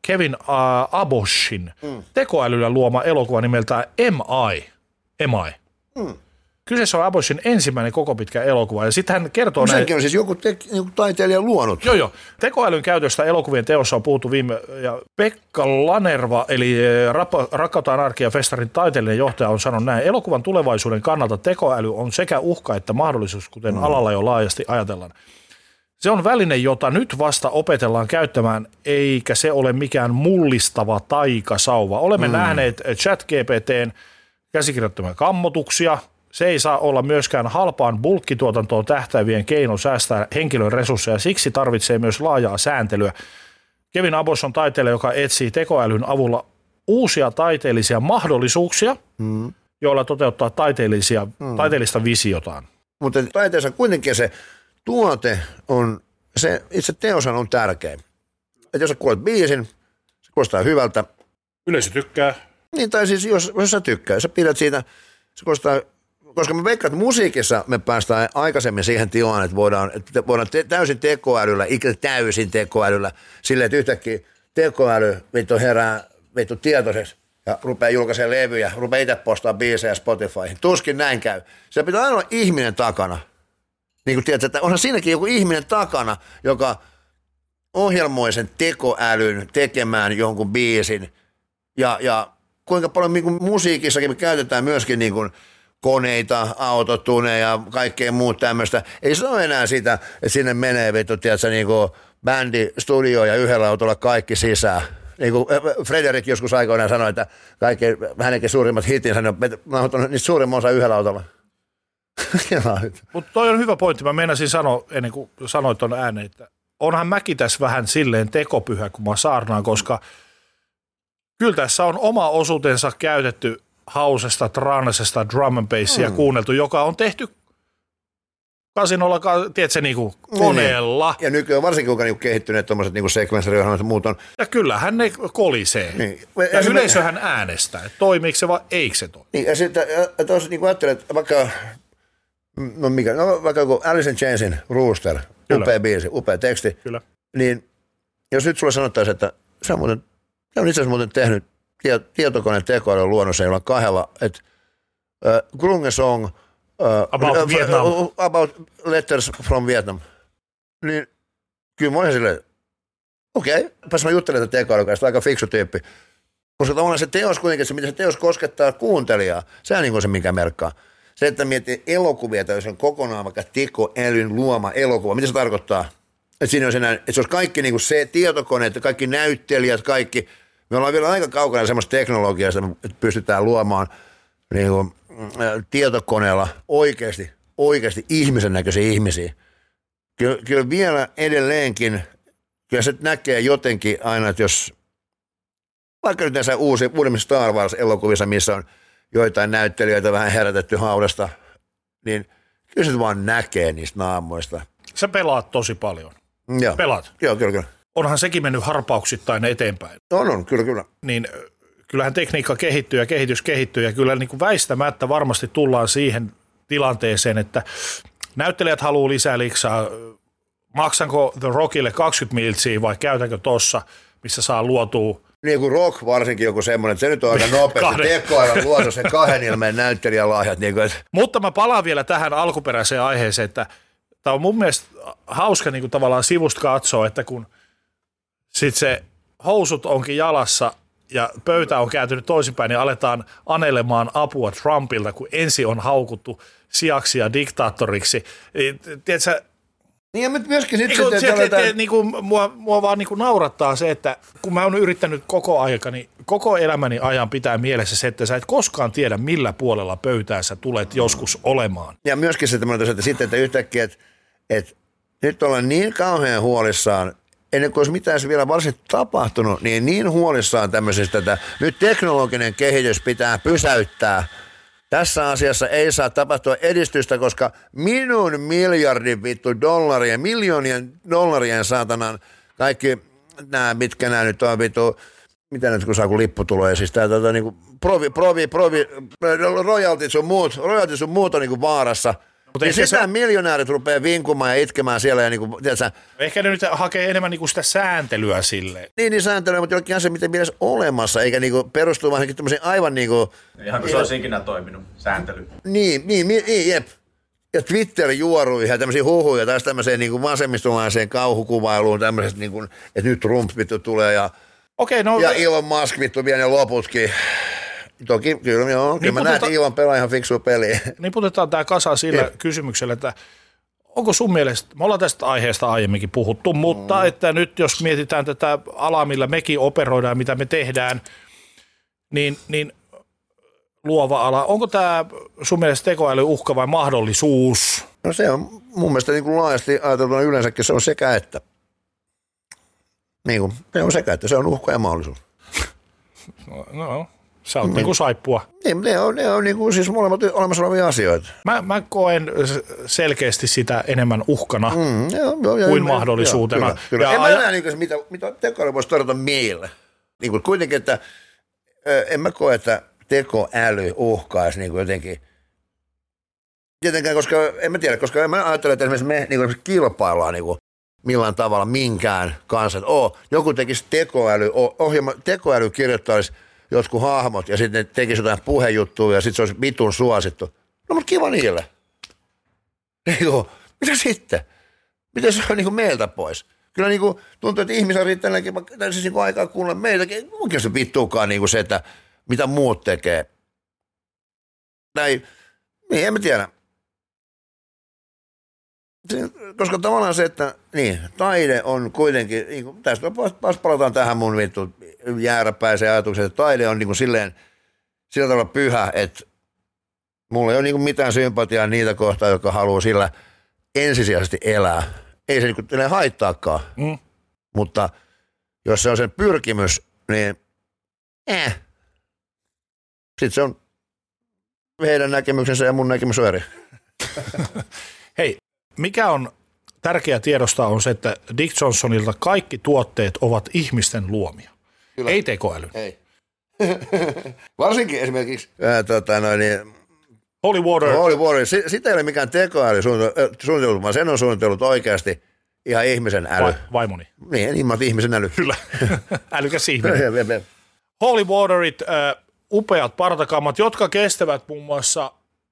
Kevin uh, Aboshin mm. tekoälyllä luoma elokuva nimeltään M I. M I. Mm. Kyseessä on Aboshin ensimmäinen koko pitkä elokuva, ja sitten hän kertoo no, näin... Sekin on siis joku, te, joku taiteilija luonut. Joo, joo. Tekoälyn käytöstä elokuvien teossa on puhuttu viime... Ja Pekka Lanerva, eli Rakkautta anarkia-festarin taiteellinen johtaja, on sanonut näin. Elokuvan tulevaisuuden kannalta tekoäly on sekä uhka että mahdollisuus, kuten mm. alalla jo laajasti ajatellaan. Se on väline, jota nyt vasta opetellaan käyttämään, eikä se ole mikään mullistava taikasauva. Olemme mm. nähneet ChatGPT:n käsikirjoittamia kammotuksia. Se ei saa olla myöskään halpaan bulkkituotantoon tähtäävien keino säästää henkilön resursseja, siksi tarvitsee myös laajaa sääntelyä. Kevin Abosh on taiteilija, joka etsii tekoälyn avulla uusia taiteellisia mahdollisuuksia, mm. joilla toteuttaa taiteellisia, mm. taiteellista visiotaan. Mutta taiteessa kuitenkin se tuote on, se itse teoshan on tärkeä. Että jos sä kuulet biisin, se kuulostaa hyvältä. Yleisö tykkää. Niin, tai siis jos, jos sä tykkää, jos sä pidät siitä, se kuulostaa, koska mä veikkaan, että musiikissa me päästään aikaisemmin siihen tilaan, että voidaan, että voidaan te, täysin tekoälyllä, ikinä täysin tekoälyllä, silleen, että yhtäkkiä tekoäly vittu herää vittu tietoiseksi ja rupeaa julkaisemaan levyjä, rupeaa itse postaamaan biisejä Spotifyhin. Tuskin näin käy. Se pitää aina olla ihminen takana. Niin kuin tiedät, että onhan siinäkin joku ihminen takana, joka ohjelmoi sen tekoälyn tekemään jonkun biisin. Ja, ja kuinka paljon niin kuin musiikissakin me käytetään myöskin niin kuin koneita, autotuneja ja kaikkea muuta tämmöistä. Ei se ole enää sitä, että sinne menee vittu, tiedätkö, niin kuin bändi, studio ja yhdellä autolla kaikki sisään. Niin kuin Frederik joskus aikoinaan sanoi, että kaikki, hänenkin suurimmat hitinsä, että mä oon niistä suurimman osa yhdellä autolla. Mutta toi on hyvä pointti. Mä meinasin sanoa, ennen kuin sanoit ton ääneen, että onhan mäkin tässä vähän silleen tekopyhä, kun mä saarnaan, koska kyllä tässä on oma osuutensa käytetty hausesta, transesta, drum and bassia mm. kuunneltu, joka on tehty kasinolla, tiedätkö, niinku koneella. Niin. Ja nykyään varsinkin, kuinka niinku kehittyneet tuommoiset niinku sekvenssariohjelmat ja muut on. Ja kyllähän ne kolisee. Niin. Ja yleisöhän äänestää, että toimiiko se vai eikö se toimi. Niin, ja sitten, että jos niinku ajattelet, vaikka, no mikä, no vaikka joku Alice in Chainsin Rooster, Kyllä. upea biisi, upea teksti, Kyllä. niin jos nyt sulle sanottaisiin, että se on, muuten, se on itse asiassa muuten tehnyt tietokoneen tekoälyn luonnossa, jolla on kahdella, että uh, Grunge Song, uh, about uh, Vietnam. Uh, about Letters from Vietnam, niin kyllä mä olin silleen, okei, okay, pääs mä juttelen tätä tekoälyn kanssa, aika fiksu tyyppi. Koska tavallaan se teos kuitenkin, se miten se teos koskettaa kuuntelijaa, sehän niin kuin se mikä merkkaa. Se, että miettii elokuvia, tai jos on kokonaan vaikka tekoälyn luoma elokuva, mitä se tarkoittaa? Että siinä on se, että se olisi kaikki niin kuin se tietokoneet, kaikki näyttelijät, kaikki. Me ollaan vielä aika kaukana semmoista teknologiasta, että pystytään luomaan niin kuin, ä, tietokoneella oikeasti, oikeasti ihmisen näköisiä ihmisiä. Kyllä, kyllä vielä edelleenkin, kyllä se näkee jotenkin aina, että jos vaikka nyt näissä uusi, uudemmissa Star Wars-elokuvissa, missä on joitain näyttelijöitä vähän herätetty haudasta, niin kyllä se vaan näkee niistä naamoista. Sä pelaat tosi paljon. Joo. Pelaat? Joo, kyllä, kyllä. Onhan sekin mennyt harpauksittain eteenpäin. On, on, kyllä, kyllä. Niin kyllähän tekniikka kehittyy ja kehitys kehittyy ja kyllä niin kuin väistämättä varmasti tullaan siihen tilanteeseen, että näyttelijät haluaa lisää liksaa. Maksanko The Rockille kaksikymmentä miltsiä vai käytänkö tossa, missä saa luotua? Niin kuin Rock varsinkin joku semmoinen, että se nyt on aika nopeasti tekoälyn luotu sen kahden ilmeen näyttelijälahjat. Niin kuin, Mutta mä palaan vielä tähän alkuperäiseen aiheeseen, että tämä on mun mielestä hauska niin kuin tavallaan sivusta katsoa, että kun sit se housut onkin jalassa ja pöytä on kääntynyt toisinpäin, niin aletaan anelemaan apua Trumpilta, kun ensin on haukuttu sijaksi ja diktaattoriksi. Tiedätkö, niin ja myöskin sitten... Niin, se, te, te, niin kuin, mua, mua vaan niin kuin naurattaa se, että kun mä oon yrittänyt koko aikani, koko elämäni ajan pitää mielessä se, että sä et koskaan tiedä, millä puolella pöytää sä tulet joskus olemaan. Ja myöskin se tämmöinen, että sitten, että yhtäkkiä, että, että nyt ollaan niin kauhean huolissaan, ennen kuin olisi mitään vielä varsin tapahtunut, niin niin huolissaan tämmöisestä, että nyt teknologinen kehitys pitää pysäyttää. Tässä asiassa ei saa tapahtua edistystä, koska minun miljardin vittu dollarien, miljoonien dollarien saatanan kaikki nämä, mitkä nämä nyt on vittu, mitä nyt kun saa kun lippu tulee, siis tämä tota, niinku, provi, provi, provi, royalty sun muut, royalty sun muut on niinku vaarassa, Mutta niin sitä se... miljonäärit rupeaa vinkumaan ja itkemään siellä. Ja niinku, tiedätkö, ehkä ne nyt hakee enemmän niinku sitä sääntelyä silleen. Niin, niin sääntelyä, mutta jollakin asia, miten pitäisi olemassa, eikä niinku perustu vaan tämmöisiin aivan niinku... Ihan kuin se olisi ikinä toiminut, sääntely. Niin, niin, niin jep. Ja Twitter juorui ja tämmöisiä huhuja taas tämmöiseen niinku vasemmistolaiseen kauhukuvailuun tämmöisestä, niinku, että nyt Trump vittu tulee ja, okay, no, ja Elon Musk vittu vie ne loputkin. Toki, kyllä, joo, niin kyllä mä näen, että Elon pelaa ihan fiksua peliä. Niin putetaan tämä kasa sillä yeah. kysymyksellä, että onko sun mielestä, me ollaan tästä aiheesta aiemminkin puhuttu, mutta mm. että nyt jos mietitään tätä alaa, millä mekin operoidaan, mitä me tehdään, niin, niin luova ala, onko tämä sun mielestä tekoäly uhka vai mahdollisuus? No se on mun mielestä niin kuin laajasti ajateltuna yleensäkin se on sekä että. Niin kuin, se on sekä että, se on uhka ja mahdollisuus. No, no. Sä oot niin kuin saippua. Niin, ne on, ne on niin kuin siis molemmat olemassa olevia asioita. Mä, mä koen selkeästi sitä enemmän uhkana mm, joo, joo, kuin joo, mahdollisuutena. Joo, kyllä, kyllä. Ja en mä näe, niin kuin, mitä, mitä tekoäly voisi tarjota meille. Niin kuin kuitenkin, että en mä koe, että tekoäly uhkaisi niin kuin jotenkin. Tietenkään, koska en mä tiedä, koska mä ajattelen, että esimerkiksi me niin kuin kilpaillaan niin kuin millään tavalla minkään kanssa. Että oh, joku tekisi tekoäly, ohjelma, tekoäly kirjoittaisi jotkut hahmot ja sitten ne tekisi jotain puhejuttuja ja sitten se olisi vitun suosittu. No mutta kiva niille. Eiku, mitä sitten? Miten se on niin kuin meiltä pois? Kyllä niin kuin tuntuu, että ihmisiä riittää siis niin kuin aikaa kuunnella meiltäkin. Munkin se vittuukaan niin kuin se, että mitä muut tekee. Tai, niin en mä tiedä. Koska tavallaan se, että niin, taide on kuitenkin, niin kuin, tästä palataan tähän mun vittu jääräpäiseen ajatukseen, että taide on niin kuin silleen, sillä tavalla pyhä, että mulla ei ole niin kuin mitään sympatiaa niitä kohtaa, jotka haluaa sillä ensisijaisesti elää. Ei se niin kuin haittaakaan, mm. mutta jos se on sen pyrkimys, niin eh. Sitten se on heidän näkemyksensä ja mun näkemys on eri. Hei. Mikä on tärkeää tiedostaa on se, että Dick Johnsonilta kaikki tuotteet ovat ihmisten luomia. Kyllä. Ei tekoäly. Ei. Varsinkin esimerkiksi ää, tota, noin, niin, Holy Water. Holy Water. Sitä ei ole mikään tekoäly suunniteltu, vaan sen on suunnitellut oikeasti ihan ihmisen äly. Va- vaimoni. Niin, niin ihmisen äly. Kyllä. Älykäs ihminen. Holy Waterit, äh, upeat partakammat, jotka kestävät muun muassa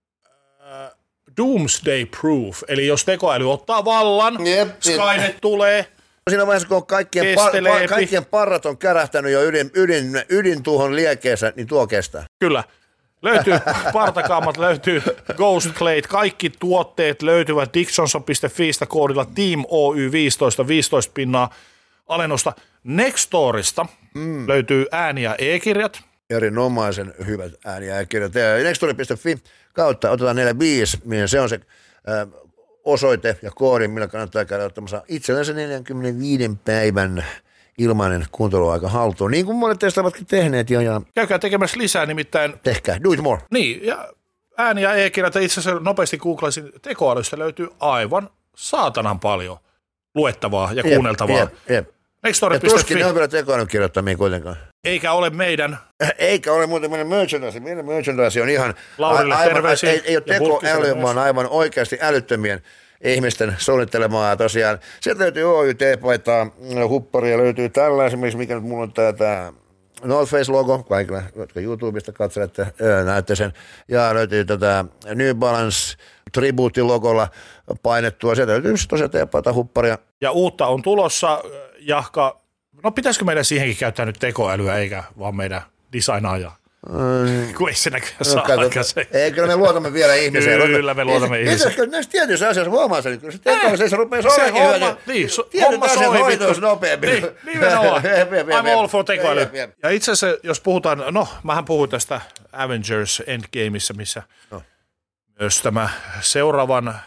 äh, Doomsday Proof, eli jos tekoäly ottaa vallan, yep, Skynet yep. tulee. Siinä vaiheessa, kun kaikkien, par, par, kaikkien parrat on kärähtänyt jo ydin, ydin, ydintuhon liekeessä, niin tuo kestää. Kyllä. Löytyy partakammat, löytyy Ghost Clade, kaikki tuotteet löytyvät Dixonson piste fiistä koodilla Team O Y viisitoista, viisitoista pinnaa alennusta. Nextorista mm. löytyy ääni- ja e-kirjat. Erinomaisen hyvät ääni- ja e-kirjat. Nextori piste fi kautta otetaan neljäkymmentäviisi, niin se on se äh, osoite ja koodi, millä kannattaa käydä ottamassa itsellensä neljänkymmenenviiden päivän ilmainen kuunteluaika haltuun, niin kuin monet teistä ovatkin tehneet jo. Ja käykää tekemässä lisää, nimittäin. Tehkää, do it more. Niin, ja ääni- ja e-kirjat, itse asiassa nopeasti googlasin, tekoälystä löytyy aivan saatanan paljon luettavaa ja kuunneltavaa. Jep, jep. Nextori piste fi. Ja tuskin ne on vielä tekoälyn kirjoittamia kuitenkaan. Eikä ole meidän. Eikä ole muuten meidän merchandise. Meidän merchandise on ihan Laurille aivan, terveisiä. Ei, ei ole tekoäly, vaan aivan oikeasti älyttömien ihmisten suunnittelemaa. Ja tosiaan sieltä löytyy O Y T-paitaa, hupparia löytyy tällä esimerkiksi, mikä nyt mulla on tämä North Face-logo, kaikille, jotka YouTubesta katselette, näette sen. Ja löytyy tätä New Balance Tribute-logolla painettua. Sieltä löytyy tosiaan T-paita, hupparia. Ja uutta on tulossa, Jahka. No pitäisikö meidän siihenkin käyttää nyt tekoälyä, eikä vaan meidän designaajaa? Mm. Kun ei se näköjään saa no, aikaisemmin. Ei, kyllä me luotamme vielä ihmiseen. Kyllä me luotamme ihmiseen. Itse näissä tietyissä asioissa huomaa sen, kun se tekoäly se rupeaa soimaan homma, niin, so, homma hoitoisi nopeammin. Niin, nimenomaan. I'm all for tekoäly. Ja itse asiassa, jos puhutaan, no, mähän puhuin tästä Avengers Endgameissa, missä no. myös tämä seuraavan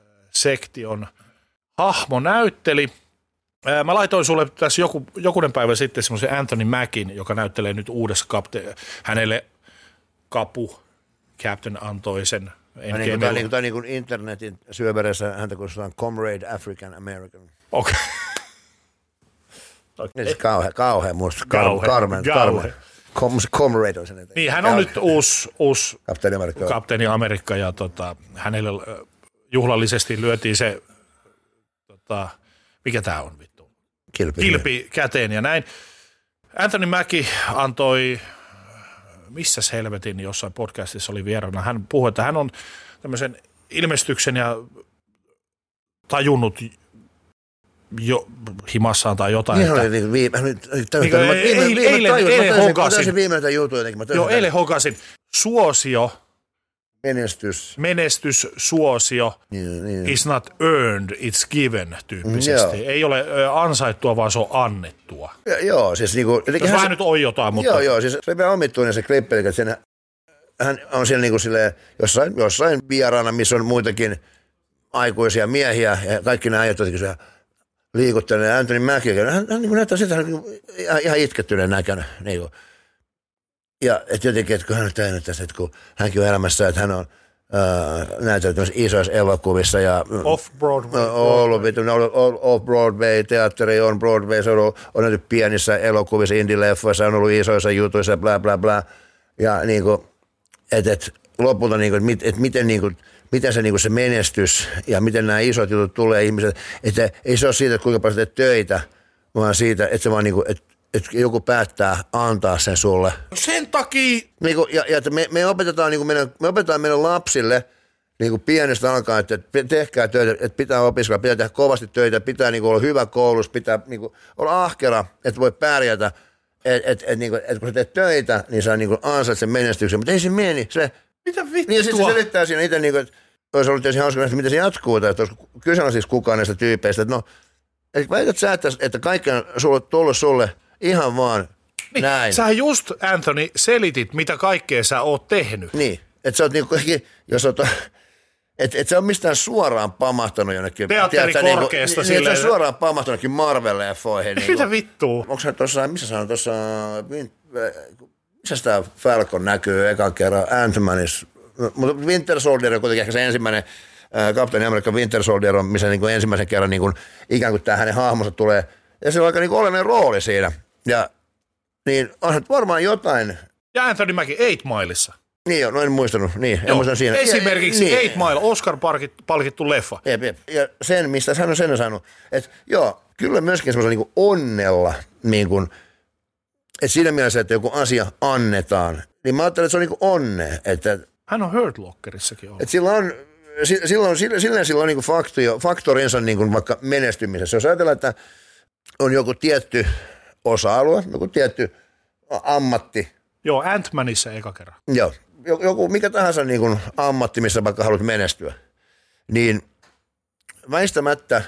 sektion hahmo näytteli. Mä laitoin sulle tässä joku, jokunen päivä sitten semmoisen Anthony Mackin, joka näyttelee nyt uudessa kapte- hänelle kapu, Captain antoi sen Endgamella. Tämä niin, niin kuin internetin syövereissä häntä kutsutaan Comrade African American. Okei. Okay. Okay. Kauhean, kauhean musta. Kauhean. Carmen, Carmen. Com, comrade on sen eteen. Niin, hän on kauhean. Nyt uusi, uusi Kapteeni Amerikka. Kapteeni Amerikka ja tota, hänelle juhlallisesti lyötiin se, tota, mikä tää on vittu? Kilpi. Kilpi käteen ja näin. Anthony Mackie antoi, missäs helvetin jossain podcastissa oli vieraana, hän puhui, että hän on tämmöisen ilmestyksen ja tajunnut jo himassaan tai jotain. Niin että, oli niin viime, niin, eilen, eilen hokasin. Viimeinen juttu jotenkin. Joo, eilen hokasin. Suosio, menestys, menestys, suosio, niin, niin. is not earned, it's given tyyppisesti. Mm, ei ole ansaittua, vaan se on annettua. Ja, joo, siis niinku... Jos vähän se, nyt on jotain, mutta... Joo, joo, siis se on vähän omittuinen se klippi, että sen, hän on siellä niinku silleen jossain, jossain vieraana, missä on muitakin aikuisia miehiä ja kaikki nämä ajat jotenkin se liikuttelee. Ja Anthony Mackie, hän, hän niin näyttää sitä hän, ihan, ihan itkettyneen näköinen. Niin ja et jotenkin, että kun hän on tehnyt tässä, että kun hänkin on elämässä, että hän on äh, näytellyt isoissa elokuvissa ja Off-Broadway. Ollut, off-Broadway, teatteri on Broadway, se on ollut on näyty pienissä elokuvissa, indie-leffoissa, on ollut isoissa jutuissa, bla bla bla. Ja niin kuin, että et, lopulta, niin kuin, että et miten niin kuin, miten se, niin kuin se menestys ja miten nämä isot jutut tulee ihmiset, että ei se ole siitä, että kuinka paljon teet töitä, vaan siitä, että se vaan niin kuin, että, että joku päättää antaa sen sulle. Sen takia. Niin kuin, ja, ja että me, me, opetetaan, niin kuin meidän, me opetetaan meidän lapsille niin kuin pienestä alkaen, että tehkää töitä, että pitää opiskella, pitää tehdä kovasti töitä, pitää niin kuin olla hyvä koulussa, pitää niin kuin olla ahkera, että voi pärjätä, että et, et, niin et kun sä teet töitä, niin sä niin ansaat sen menestyksen, mutta ei se meni, se... Mitä vittua? Niin ja sitten se selittää siinä itse, niin kuin, että olisi ollut tietysti hauska, että miten se jatkuu, tai että olisi kyseellä siis kukaan näistä tyypeistä, että no, että väität sä, että, että kaikki on sulle, tullut sulle ihan vaan niin, näin. Sä just, Anthony, selitit, mitä kaikkea sä oot tehnyt. Niin, että sä oot niin kuin, jos oot, että et sä oot mistään suoraan pamahtanut jonnekin. Teatteri tiedätkö, korkeasta niin, silleen. Niin, että sä suoraan pamahtanut jonnekin Marvel-leffoihin. Niin mitä vittua? Onko sä tuossa, missä sä on tuossa, missä sitä Falcon näkyy ekan kerran Ant-Manissa? Mutta Winter Soldier on kuitenkin ehkä se ensimmäinen, äh, Captain America Winter Soldier on, missä niin kuin ensimmäisen kerran niin kuin, ikään kuin tämä hänen hahmonsa tulee. Ja se on aika niin kuin olennainen rooli siinä. Ja niin onhan varmaan jotain. Ja Anthony Mackie Eight Mileissa. Niin on, no en muistanut. Niin, en muistanut siinä. Esimerkiksi ja, Eight Mile, Oscar-palkittu leffa. Jep, jep. Ja sen, mistä hän on sen sanonut, että joo, kyllä myöskin semmoisella niin kuin onnella, niin kuin, että siinä mielessä, että joku asia annetaan, niin mä ajattelen, että se on niin kuin onne, että hän on Hurt Lockerissakin ollut. Että sillä on, silloin, silleen sillä on niin kuin faktorinsa niin kuin vaikka menestymisessä. Jos ajatellaan, että on joku tietty osa-alue, joku tietty ammatti. Joo, Ant-Manissa eka kerran. Joo, joku mikä tahansa niin kuin ammatti, missä vaikka haluat menestyä. Niin väistämättä,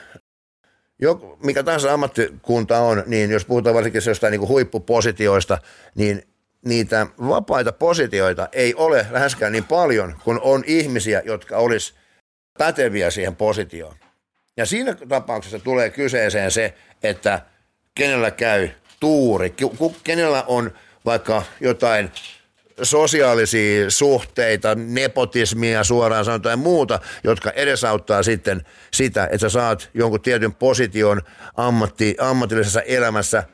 joku, mikä tahansa ammattikunta on, niin jos puhutaan varsinkin jostain niin kuin huippupositioista, niin niitä vapaita positioita ei ole läheskään niin paljon, kun on ihmisiä, jotka olisi päteviä siihen positioon. Ja siinä tapauksessa tulee kyseeseen se, että kenellä käy tuuri, kenellä on vaikka jotain sosiaalisia suhteita, nepotismia suoraan sanotaan ja muuta, jotka edesauttaa sitten sitä, että sä saat jonkun tietyn position ammatti, ammatillisessa elämässä,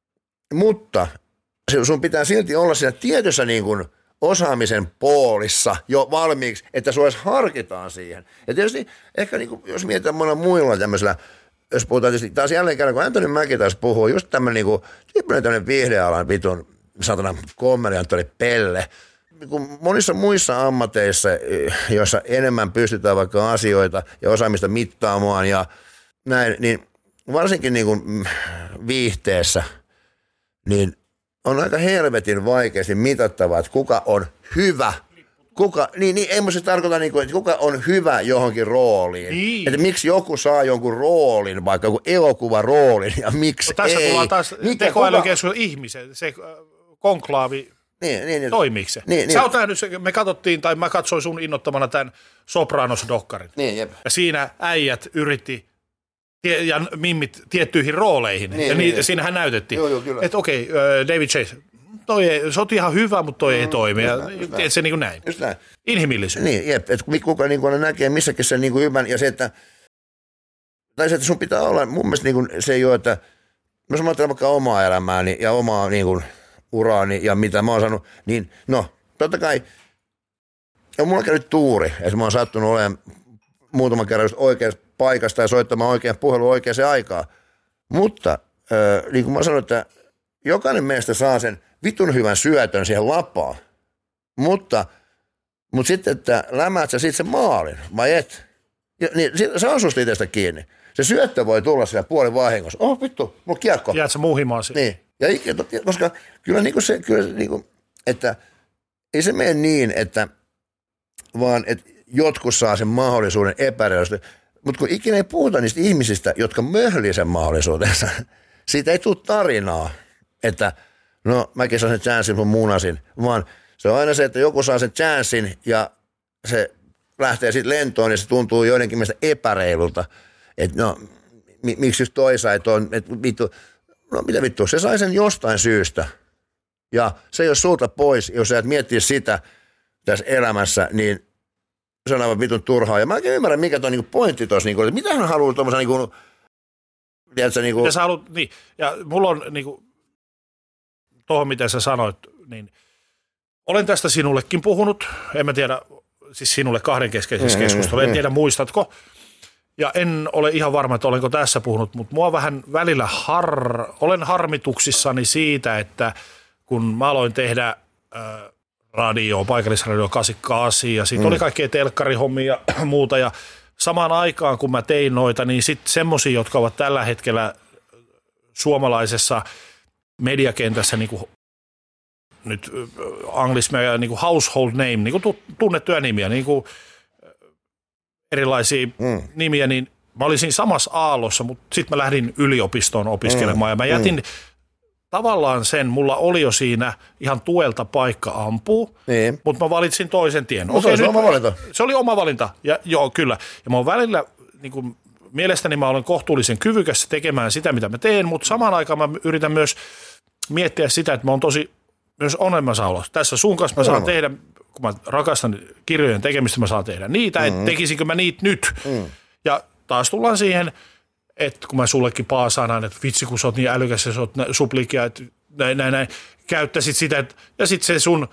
mutta sun pitää silti olla siinä tietyssä niin kuin osaamisen poolissa jo valmiiksi, että sua edes harkitaan siihen. Ja tietysti ehkä niin kuin, jos mietitään monella muilla tämmöisellä, jos puhutaan tietysti taas jälleen kerran, kun Anthony Mackie taas puhuu, just tämmöinen niin kuin, tyyppinen tämmöinen viihdealan vitun, satana komediantori pelle. Kun monissa muissa ammateissa, joissa enemmän pystytään vaikka asioita ja osaamista mittaamaan ja näin, niin varsinkin niin kuin viihteessä, niin on aika helvetin vaikeasti mitattavaa, että kuka on hyvä. Kuka, niin, niin ei mun se tarkoita, niin kuin, että kuka on hyvä johonkin rooliin. Niin. Että miksi joku saa jonkun roolin, vaikka joku elokuvaroolin, ja miksi no, tässä ei. tullaan taas tekoälykeskus ihmisen, se konklaavi, niin, niin, toimiiko se? Niin, Sä niin. oot nähnyt, me katsottiin, tai mä katsoin sun innottamana tämän Sopranos-dokkarin. Niin, jep. Ja siinä äijät yritti tie, ja mimmit tiettyihin rooleihin. Niin, ja niin, niin, siinähän näytettiin, että okei, okay, David Chase, toi ei, se on ihan hyvä, mutta toi mm, ei toimi. Ja, näin, se niin kuin näin. Just näin. Inhimillisyys. Niin, jep, että kuka niin kuin näkee missäkin sen niin kuin hyvän, ja se, että, tai se, että sun pitää olla, mun mielestä niin kuin se ei ole, että, jos mä ajattelen vaikka omaa elämääni ja omaa niin kuin uraani ja mitä mä oon saanut, niin no, totta kai, on mulla käynyt tuuri, että mä oon sattunut olemaan muutaman kerran just oikeasta paikasta ja soittamaan oikean puhelun oikeaan aikaan. Mutta äh, niin kuin mä sanoin, että jokainen meistä saa sen vitun hyvän syötön siihen lapaan. Mutta, mutta sitten, että lämäät sä sitten sen maalin, vai et? Ja, niin, se on susta itsestä kiinni. Se syöttö voi tulla siellä puolin vahingossa. Oh vittu, mulla on kiekko. Jäät sä muuhimaan siihen. Niin. Ja, koska kyllä, niin kuin se, kyllä niin kuin, että ei se mene niin, että vaan että jotkut saa sen mahdollisuuden epäreilusti. Mutta kun ikinä ei puhuta niistä ihmisistä, jotka möhlii sen mahdollisuutensa, siitä ei tule tarinaa, että no mäkin saan sen chanssin, mun muunasin, vaan se on aina se, että joku saa sen chanssin ja se lähtee sitten lentoon ja se tuntuu joidenkin mielestä epäreilulta, että no mi, miksi just toi sai tuon, että vittu, no mitä vittu, se sai sen jostain syystä ja se ei ole sulta pois, jos sä et miettiä sitä tässä elämässä, niin se on aivan vitun turhaa. Ja mä en ymmärrä, mikä tuo niinku pointti tuossa, niinku, että mitä hän haluaa tuommoisen, niinku, tiedätkö, niinku... Ja sä haluat, niin, ja mulla on niinku, tuohon mitä sä sanoit, niin olen tästä sinullekin puhunut, en mä tiedä, siis sinulle kahdenkeskeisessä mm, keskustelussa, en mm. tiedä muistatko, ja en ole ihan varma, että olenko tässä puhunut, mutta mua vähän välillä har, olen harmituksissani siitä, että kun mä aloin tehdä äh, radio, paikallisradio kahdeksankymmentäkahdeksan ja sitten mm. oli kaikkea telkkarihommia ja muuta ja samaan aikaan kun mä tein noita, niin sitten semmosia, jotka ovat tällä hetkellä suomalaisessa mediakentässä niin kuin nyt anglismia niin kuin household name, niin kuin tunnettuja nimiä, niin kuin erilaisia mm. nimiä, niin mä olisin samassa aallossa, mutta sitten mä lähdin yliopistoon opiskelemaan mm. ja mä jätin mm. tavallaan sen, mulla oli jo siinä ihan tuelta paikka ampuu, niin. Mutta mä valitsin toisen tien. No, Okei, se, oli nyt, oma valinta. se oli oma valinta, ja, joo kyllä. Ja mä oon välillä, niin kuin, mielestäni mä olen kohtuullisen kyvykäs tekemään sitä, mitä mä teen, mutta samaan aikaan mä yritän myös miettiä sitä, että mä oon tosi myös onnelmassa olossa. Tässä sun kanssa mä saan no. tehdä, kun mä rakastan kirjojen tekemistä, mä saan tehdä niitä, mm-hmm. että tekisinkö mä niitä nyt. Mm. Ja taas tullaan siihen, että kun mä sullekin paasaan aina, että vitsi kun sä oot niin älykäs ja sä oot suplikia, että näin, näin, näin, käyttäisit sitä, että, ja sitten se sun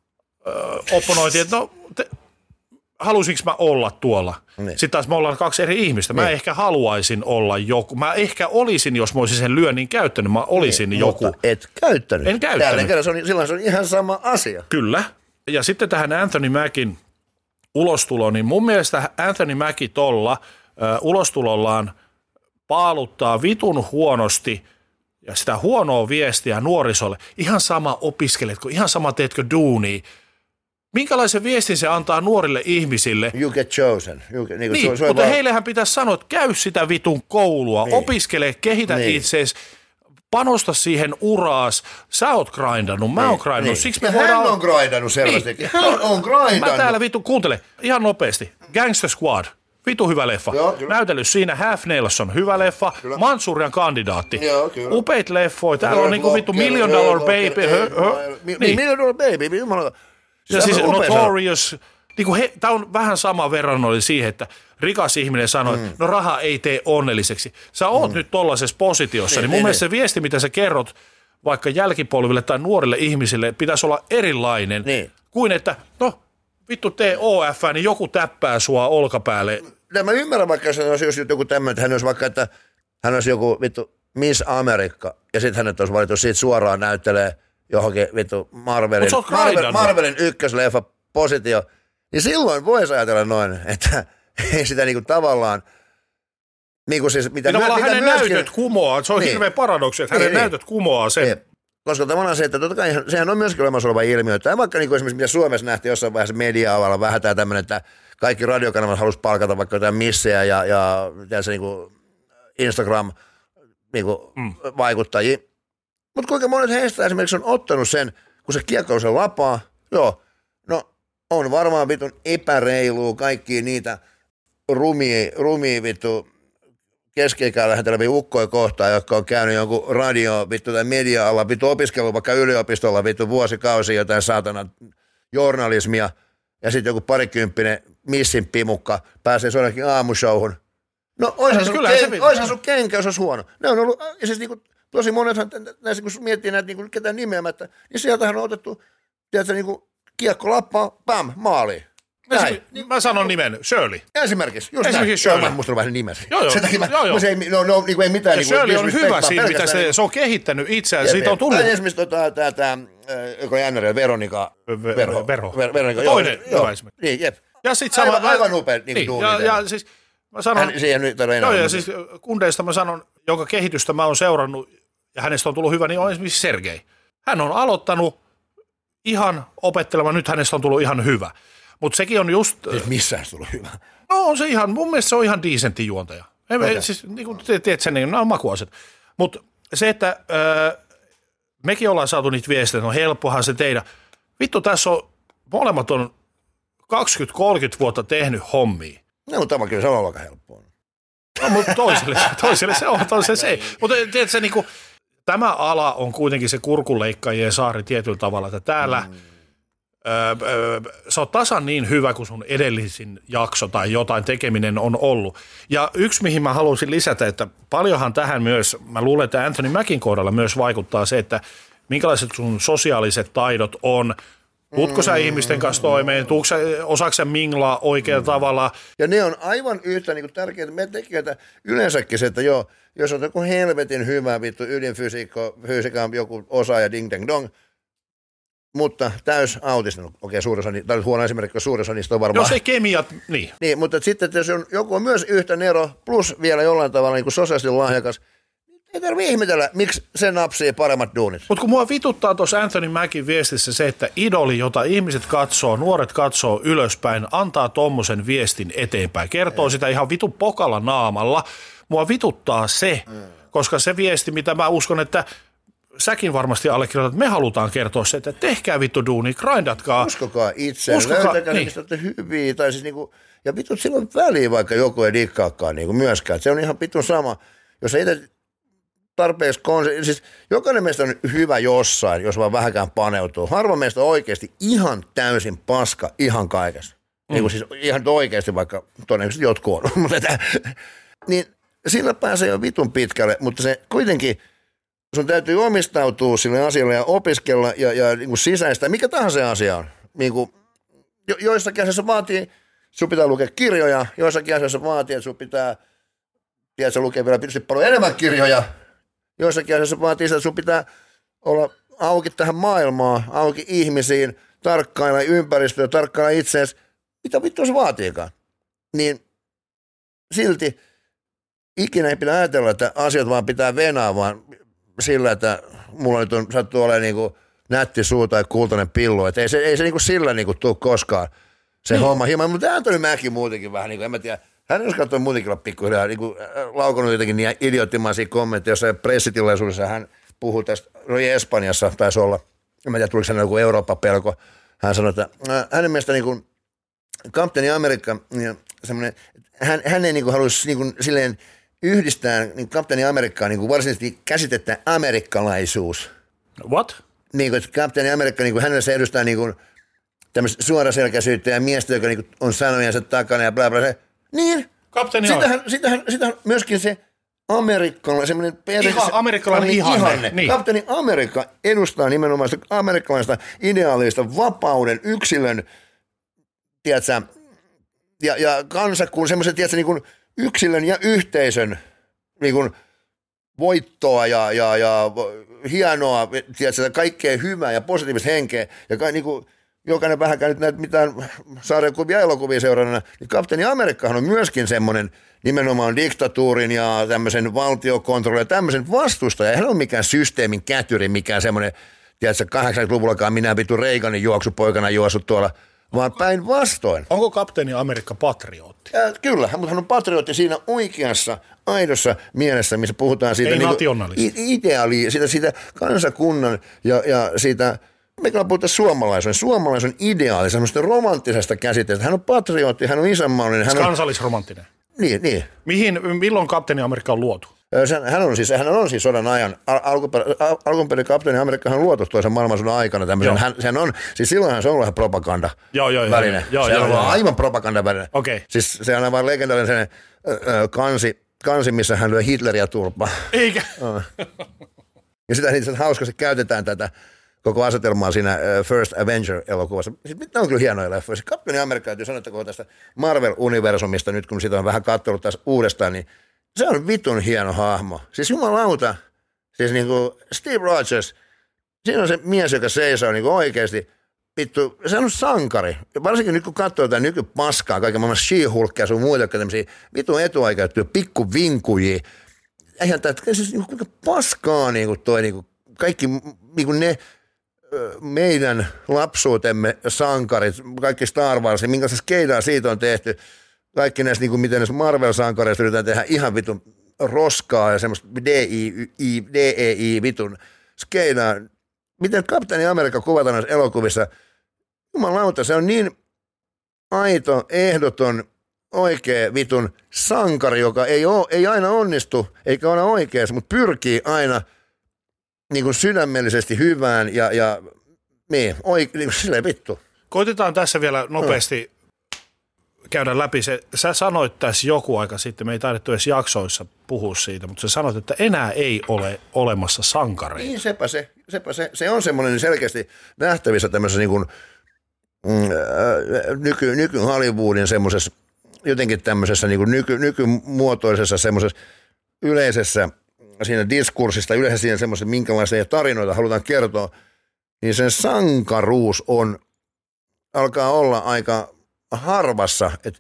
ö, opponointi, että no, te, halusinko mä olla tuolla? Niin. Sitten taas me ollaan kaksi eri ihmistä. Mä niin. ehkä haluaisin olla joku. Mä ehkä olisin, jos mä olisin sen lyönnin käyttänyt, mä olisin niin, joku. Mutta et käyttänyt. En käyttänyt. Kerran, se on, silloin se on ihan sama asia. Kyllä. Ja sitten tähän Anthony Mackin ulostuloon, niin mun mielestä Anthony Mackie tolla ö, ulostulollaan paaluttaa vitun huonosti ja sitä huonoa viestiä nuorisolle. Ihan sama opiskeletko, ihan sama teetkö duunia. Minkälaisen viestin se antaa nuorille ihmisille? You get chosen. You get, niin, niin, se, se mutta vaan... heillehän pitäisi sanoa, että käy sitä vitun koulua, niin. opiskele, kehitä niin. itseesi, panosta siihen uraas. Sä oot grindannut, mä niin. oon grindannut. Niin. Siksi me ja voidaan... hän on grindannut selvästikin. Niin. Hän on grindannut. Mä täällä vitun, kuuntele, ihan nopeasti. Gangster Squad. Vitu hyvä leffa. Joo, näytellyt siinä Half Nelson, hyvä leffa. Kyllä. Manchurian kandidaatti. Joo, upeit leffoja. Täällä kyllä, on niinku vittu Million Dollar Baby. Niin, Million Dollar Baby. Ja siis Notorious. Niinku tämä on vähän sama verran siihen, että rikas ihminen sanoo, mm. että no raha ei tee onnelliseksi. Sä oot mm. nyt tollaisessa positiossa, niin, niin mun niin, mielestä niin. se viesti, mitä sä kerrot vaikka jälkipolville tai nuorille ihmisille, pitäisi olla erilainen niin. kuin että no vittu tee O F, niin joku täppää sua olkapäälle. Ja mä ymmärrän vaikka, se olisi joku tämmöinen, että hän olisi vaikka, että hän olisi joku vittu Miss Amerikka, ja sitten hänet olisi valittu siitä suoraan näyttelee johonkin vittu Marvelin, Marvel, Marvelin ykkösleffa positio, niin silloin voisi ajatella noin, että ei sitä niinku tavallaan, niinku siis, mitä, mitä hänen myöskin... näytöt kumoaa, se on niin. hirveä paradoksi, että niin, hänen niin. näytöt kumoaa sen. Niin. Koska tavallaan se, että totta kai sehän on myöskin olemassa oleva ilmiö. Tai vaikka niin kuin esimerkiksi mitä Suomessa nähtiin jossain vaiheessa media-alalla vähän tämä tämmöinen, että kaikki radiokanavat halusi palkata vaikka jotain missejä ja, ja se niin kuin Instagram niin kuin mm. vaikuttajia. Mutta kuinka monet heistä esimerkiksi on ottanut sen, kun se kiekko on se lapaa, joo, no on varmaan vitun epäreilua kaikkia niitä rumia, rumia vittu keski-ikään lähenteleviä ukkoja kohtaan, jotka on käynyt jonkun radio vittu tai media-alla, vittu opiskellut vaikka yliopistolla vittu vuosikausia jotain saatana journalismia, ja sitten joku parikymppinen missin pimukka pääsee sonnakin aamushowhun. No oishan sun, ken, oishan sun kenkä, jos olisi huono. Ne on ollut, ja siis niinku, tosi monethan näissä, kun miettii näitä niinku, ketään nimeämättä, niin sieltähän on otettu, tiedätkö, niinku, kiekko lappaa, pam, maaliin. Näin. Mä sanon nimen, Shirley. Esimerkiksi, just Esimerkiksi näin. Shirley. Mä muistan vähän nimensä. Joo, joo. Sen takia mä, joo, joo. Mä se ei, no, no, niin kuin ei mitään. Niin kuin, Shirley on hyvä siinä, mitä se, niin, se on kehittänyt itseään. Siitä on tullut. Esimerkiksi tota, tää, tää, joka on jännärillä, Veronika. Vero. Vero. Veronika, Toinen joo, hyvä esimerkki. Niin, jep. Ja sit sama, aivan, aivan upea niin niin, duuni. ja, ja siis mä sanon, Hän siihen nyt enää. joo, ja siis kundeista mä sanon, jonka kehitystä mä oon seurannut, ja hänestä on tullut hyvä, niin on esimerkiksi Sergei. Hän on aloittanut ihan opettelemaan, nyt hänestä on tullut ihan hyvä. Mutta sekin on just... Siis missään tullut hyvä. No on se ihan, mun mielestä se on ihan decentti juontaja. Ei, Okay. siis niin kuin tiedät sen, niin nämä on makuasiat. Mutta se, että öö, mekin ollaan saatu niitä viestejä, no helppohan se tehdä. Vittu, tässä on, molemmat on kaksikymmentä kolmekymmentä vuotta tehnyt hommia. No, mutta tämä kyllä se on aika helppoa. No, mutta toiselle, toiselle se on, toiselle se ei. Mutta tiedätkö, niin kuin, tämä ala on kuitenkin se kurkunleikkaajien saari tietyllä tavalla, että täällä mm. öö, öö, sä oot tasan niin hyvä kuin sun edellisin jakso tai jotain tekeminen on ollut. Ja yksi, mihin mä haluaisin lisätä, että paljonhan tähän myös, mä luulen, että Anthony Mackin kohdalla myös vaikuttaa se, että minkälaiset sun sosiaaliset taidot on. Tuutko sä ihmisten kanssa toimeen? Tuutko osaako sä minglaa oikealla mm. tavalla? Ja ne on aivan yhtä niin kuin tärkeitä. Me tekijöitä yleensäkin se, että joo, jos on joku helvetin hyvä vittu ydinfysiikko, fysiikan joku osaaja ding ding dong, mutta täys autistinen. Okei, suurin osa, tämä on huono esimerkki, koska suurin osa niistä on varmaan. Jos ei kemiat, niin. Niin, mutta sitten, että jos on, joku on myös yhtä nero, plus vielä jollain tavalla niin kuin sosiaalisesti lahjakas, ei tarvitse ihmetellä, miksi se napsii paremmat duunit. Mutta kun mua vituttaa tuossa Anthony Mackin viestissä se, että idoli, jota ihmiset katsoo, nuoret katsoo ylöspäin, antaa tommosen viestin eteenpäin. Kertoo sitä ihan vitu pokalla naamalla. Mua vituttaa se, mm. koska se viesti, mitä mä uskon, että säkin varmasti allekirjoitat, että me halutaan kertoa se, että tehkää vittu duuni, grindatkaa. Uskokaa itse, löytäkää niin. Mistä hyviä. Tai siis niinku, ja vitut silloin väliin, vaikka joku ei dikkaakaan niinku myöskään. Se on ihan vitun sama. Jos ei itse tarpeeksi konse- siis jokainen meistä on hyvä jossain, jos vaan vähänkään paneutuu. Harva meistä on oikeasti ihan täysin paska ihan kaikessa. Mm. Niin kuin siis ihan oikeasti, vaikka todennäköisesti jotkut on. Niin sillä pääsee jo vitun pitkälle, mutta se kuitenkin, sun täytyy omistautua sille asialle ja opiskella ja, ja niin kuin sisäistä, mikä tahansa se asia on. Niin kuin, jo, joissakin asioissa vaatii, sun pitää lukea kirjoja, joissakin asioissa vaatii, että sun pitää, tiedätkö, lukea vielä tietysti paljon enemmän kirjoja. Joissakin asioissa vaatii sitä, että sun pitää olla auki tähän maailmaan, auki ihmisiin, tarkkailla ympäristöä, tarkkailla itseäsi, mitä vittua se vaatiikaan. Niin silti ikinä ei pidä ajatella, että asiat vaan pitää venää, vaan sillä, että mulla nyt on sattuu olemaan niin kuin nätti suu tai kultainen pillu, että ei se, ei se niin kuin sillä niin kuin tule koskaan se hmm. homma hieman, mutta Anthony Mackie muutenkin vähän, niin kuin, en mä tiedä, hän olisi katsonut muutenkin olla pikkuhiljaa, niin kuin laukonut jotenkin niin idioottimaisia kommentteja, jossain pressitilaisuudessa hän puhui tästä, no Espanjassa taisi olla, en mä tiedä, tuliko hän joku Eurooppa-pelko, hän sanoi, että äh, hänen mielestä niin kuin Kapteeni Amerikka, ja semmoinen, hän, hän ei niin kuin haluaisi niin kuin silleen yhdistää niin Kapteeni Amerikkaa niin kuin varsinaisesti käsitettä amerikkalaisuus. What? Niin kuin, että Kapteeni Amerikka, niin kuin hänellä se edustaa niin kuin tämmöistä suoraselkäisyyttä ja miestä, joka niin kuin on sanojansa takana ja bla bla bla. Niin. Kapteeni sitähän, sitähän, sitähän myöskin se amerikkalainen, semmoinen Iha, amerikkalainen ihanne. ihanne. Niin. Kapteeni Amerikka edustaa nimenomaan sitä amerikkalaista ideaalista vapauden, yksilön, tiedätkö, ja, ja kansakunnan, semmoisen, tiedätkö, niin kuin yksilön ja yhteisön niin kuin voittoa ja, ja, ja hienoa, tiedätkö, kaikkea hyvää ja positiivista henkeä, ja ka, niin kuin, jokainen vähänkään nyt näitä mitään sarjakuvia ja elokuvia seurannana, niin Kapteeni Amerikkahan on myöskin semmoinen nimenomaan diktatuurin ja tämmöisen valtiokontrollin ja tämmöisen vastustaja. Hän on mikään systeemin kätyri, mikään semmoinen, tiedätkö, kahdeksankymmentäluvullakaan minä vittu Reaganin juoksupoikana juossut tuolla, vaan päinvastoin. Onko Kapteeni Amerikka patriotti? Ja, kyllä, mutta hän on patriotti siinä oikeassa, aidossa mielessä, missä puhutaan siitä ei niin ideaalia, siitä, siitä kansakunnan ja, ja siitä, mikä puhutaan suomalaisen, suomalaisen ideaali, semmoista romanttisesta käsitteestä. Hän on patriotti, hän on isänmaallinen. Hän on kansallisromanttinen. Niin, niin. Mihin, milloin Kapteeni Amerikka on luotu? Hän on siis, hän on siis sodan ajan, alkuperin Kapteeni Amerikkahan on luotu toisen maailmansodan aikana tämmöisen, hän, hän on, siis silloinhan se on ollut propaganda joo, joo, väline. Joo, se joo, on joo, aivan propaganda väline. Okay. Siis se on aivan legendaarinen sellainen ö, ö, kansi, kansi, missä hän lyö Hitleriä turpaan. Eikä. Ja sitä niitä hauskasti käytetään tätä koko asetelmaa siinä First Avenger-elokuvassa. Sitten on kyllä hienoja leffoja. Se Kapteeni Amerikka, täytyy sanoa, että kun tästä Marvel-universumista, nyt kun sitä on vähän katsonut taas uudestaan, niin se on vitun hieno hahmo. Siis jumalauta, siis niin kuin Steve Rogers, siinä on se mies, joka seisoo niin kuin oikeasti, vittu, se on sankari. Ja varsinkin nyt kun katsoo tätä nykypaskaa, kaiken maailman She-Hulkia ja sun muita, jotka tämmöisiä vitun etuaikeutettuja pikkuvinkujia. Eihän tämä, siis niin kuin paskaa niin kuin toi, niin kuin kaikki niin kuin ne meidän lapsuutemme sankarit, kaikki Star Wars, minkälaista skeidaa siitä on tehty, kaikki näistä, niin kuin miten näissä Marvel-sankareista yritetään tehdä ihan vitun roskaa ja semmoista D E I vitun skeidaa. Miten Kapteeni Amerikka kuvataan näissä elokuvissa, jumalauta, se on niin aito, ehdoton, oikea vitun sankari, joka ei, ole, ei aina onnistu, eikä ole oikeassa, mutta pyrkii aina niin kuin sydämellisesti hyvään ja, ja niin, oike, niin kuin silleen vittu. Koitetaan tässä vielä nopeasti no. käydä läpi se. Sä sanoit tässä joku aika sitten, me ei taidettu edes jaksoissa puhua siitä, mutta sä sanoit, että enää ei ole olemassa sankareita. Niin, sepä se. Sepä se. Se on semmoinen selkeästi nähtävissä tämmöisessä niin kuin, mm, nyky, nyky Hollywoodin semmoisessa, jotenkin tämmöisessä niin kuin nyky, nykymuotoisessa semmoisessa yleisessä siinä diskurssista, yleensä siinä semmoisessa, minkälaisia tarinoita halutaan kertoa, niin sen sankaruus on, alkaa olla aika harvassa, että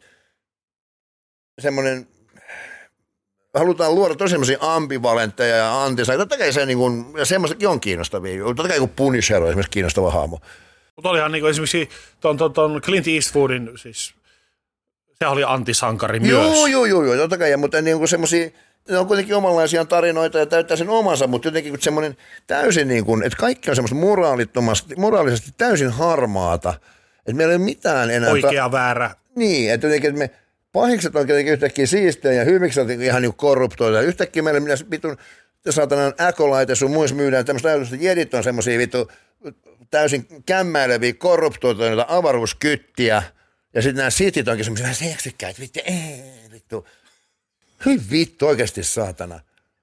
semmoinen, halutaan luoda tosi semmoisia ambivalentteja ja antisaita, totta kai se niin kuin, ja semmoisetkin on kiinnostavia, totta kai kun Punisher on esimerkiksi kiinnostava hahmo. Mutta olihan niin kuin esimerkiksi ton, ton, ton Clint Eastwoodin, siis se oli antisankari myös. Joo, joo, joo, joo, totta kai, mutta niin kuin semmoisia, ne on kuitenkin omanlaisia tarinoita ja täyttää sen omansa, mutta jotenkin semmoinen täysin niin kuin, että kaikki on semmoista moraalittomasti, moraalisesti täysin harmaata, että meillä ei ole mitään enää. Oikea, ta- väärä. Niin, että jotenkin, että me pahikset on jotenkin yhtäkkiä siistejä ja hyvikset on ihan niin korruptoita. Yhtäkkiä meillä minä vitun, saatanan äkolaite sun muissa myydään tämmöistä ajatusta, että jedit on semmoisia vittu täysin kämmäileviä korruptoituneita avaruuskyttiä ja sitten nämä sitit onkin semmoisia vähän seksikkäitä, vittu, ee, vittu. Hyi vittu oikeasti saatana.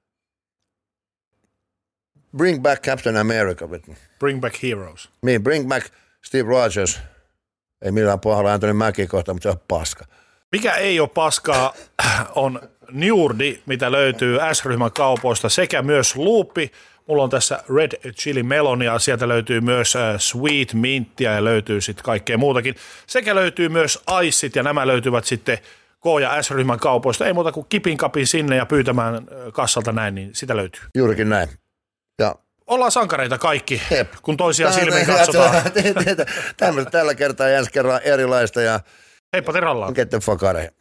Bring back Captain America. Vittu. Bring back heroes. Niin, bring back Steve Rogers. Ei millään pahalla Anthony Mackie kohta, mutta se on paska. Mikä ei ole paskaa, on Njurdi, mitä löytyy S-ryhmän kaupoista, sekä myös luuppi. Mulla on tässä Red Chili Melonia, sieltä löytyy myös Sweet Minttiä ja löytyy sitten kaikkea muutakin. Sekä löytyy myös Iceit ja nämä löytyvät sitten K- ja S-ryhmän kaupoista. Ei muuta kuin kipin kapin sinne ja pyytämään kassalta näin, niin sitä löytyy. Juurikin näin. Ja ollaan sankareita kaikki, Jep. kun toisiaan silmiin katsotaan. Tällä kertaa ja ensi kerran erilaista ja heippa terallaan. get the fuck out of here.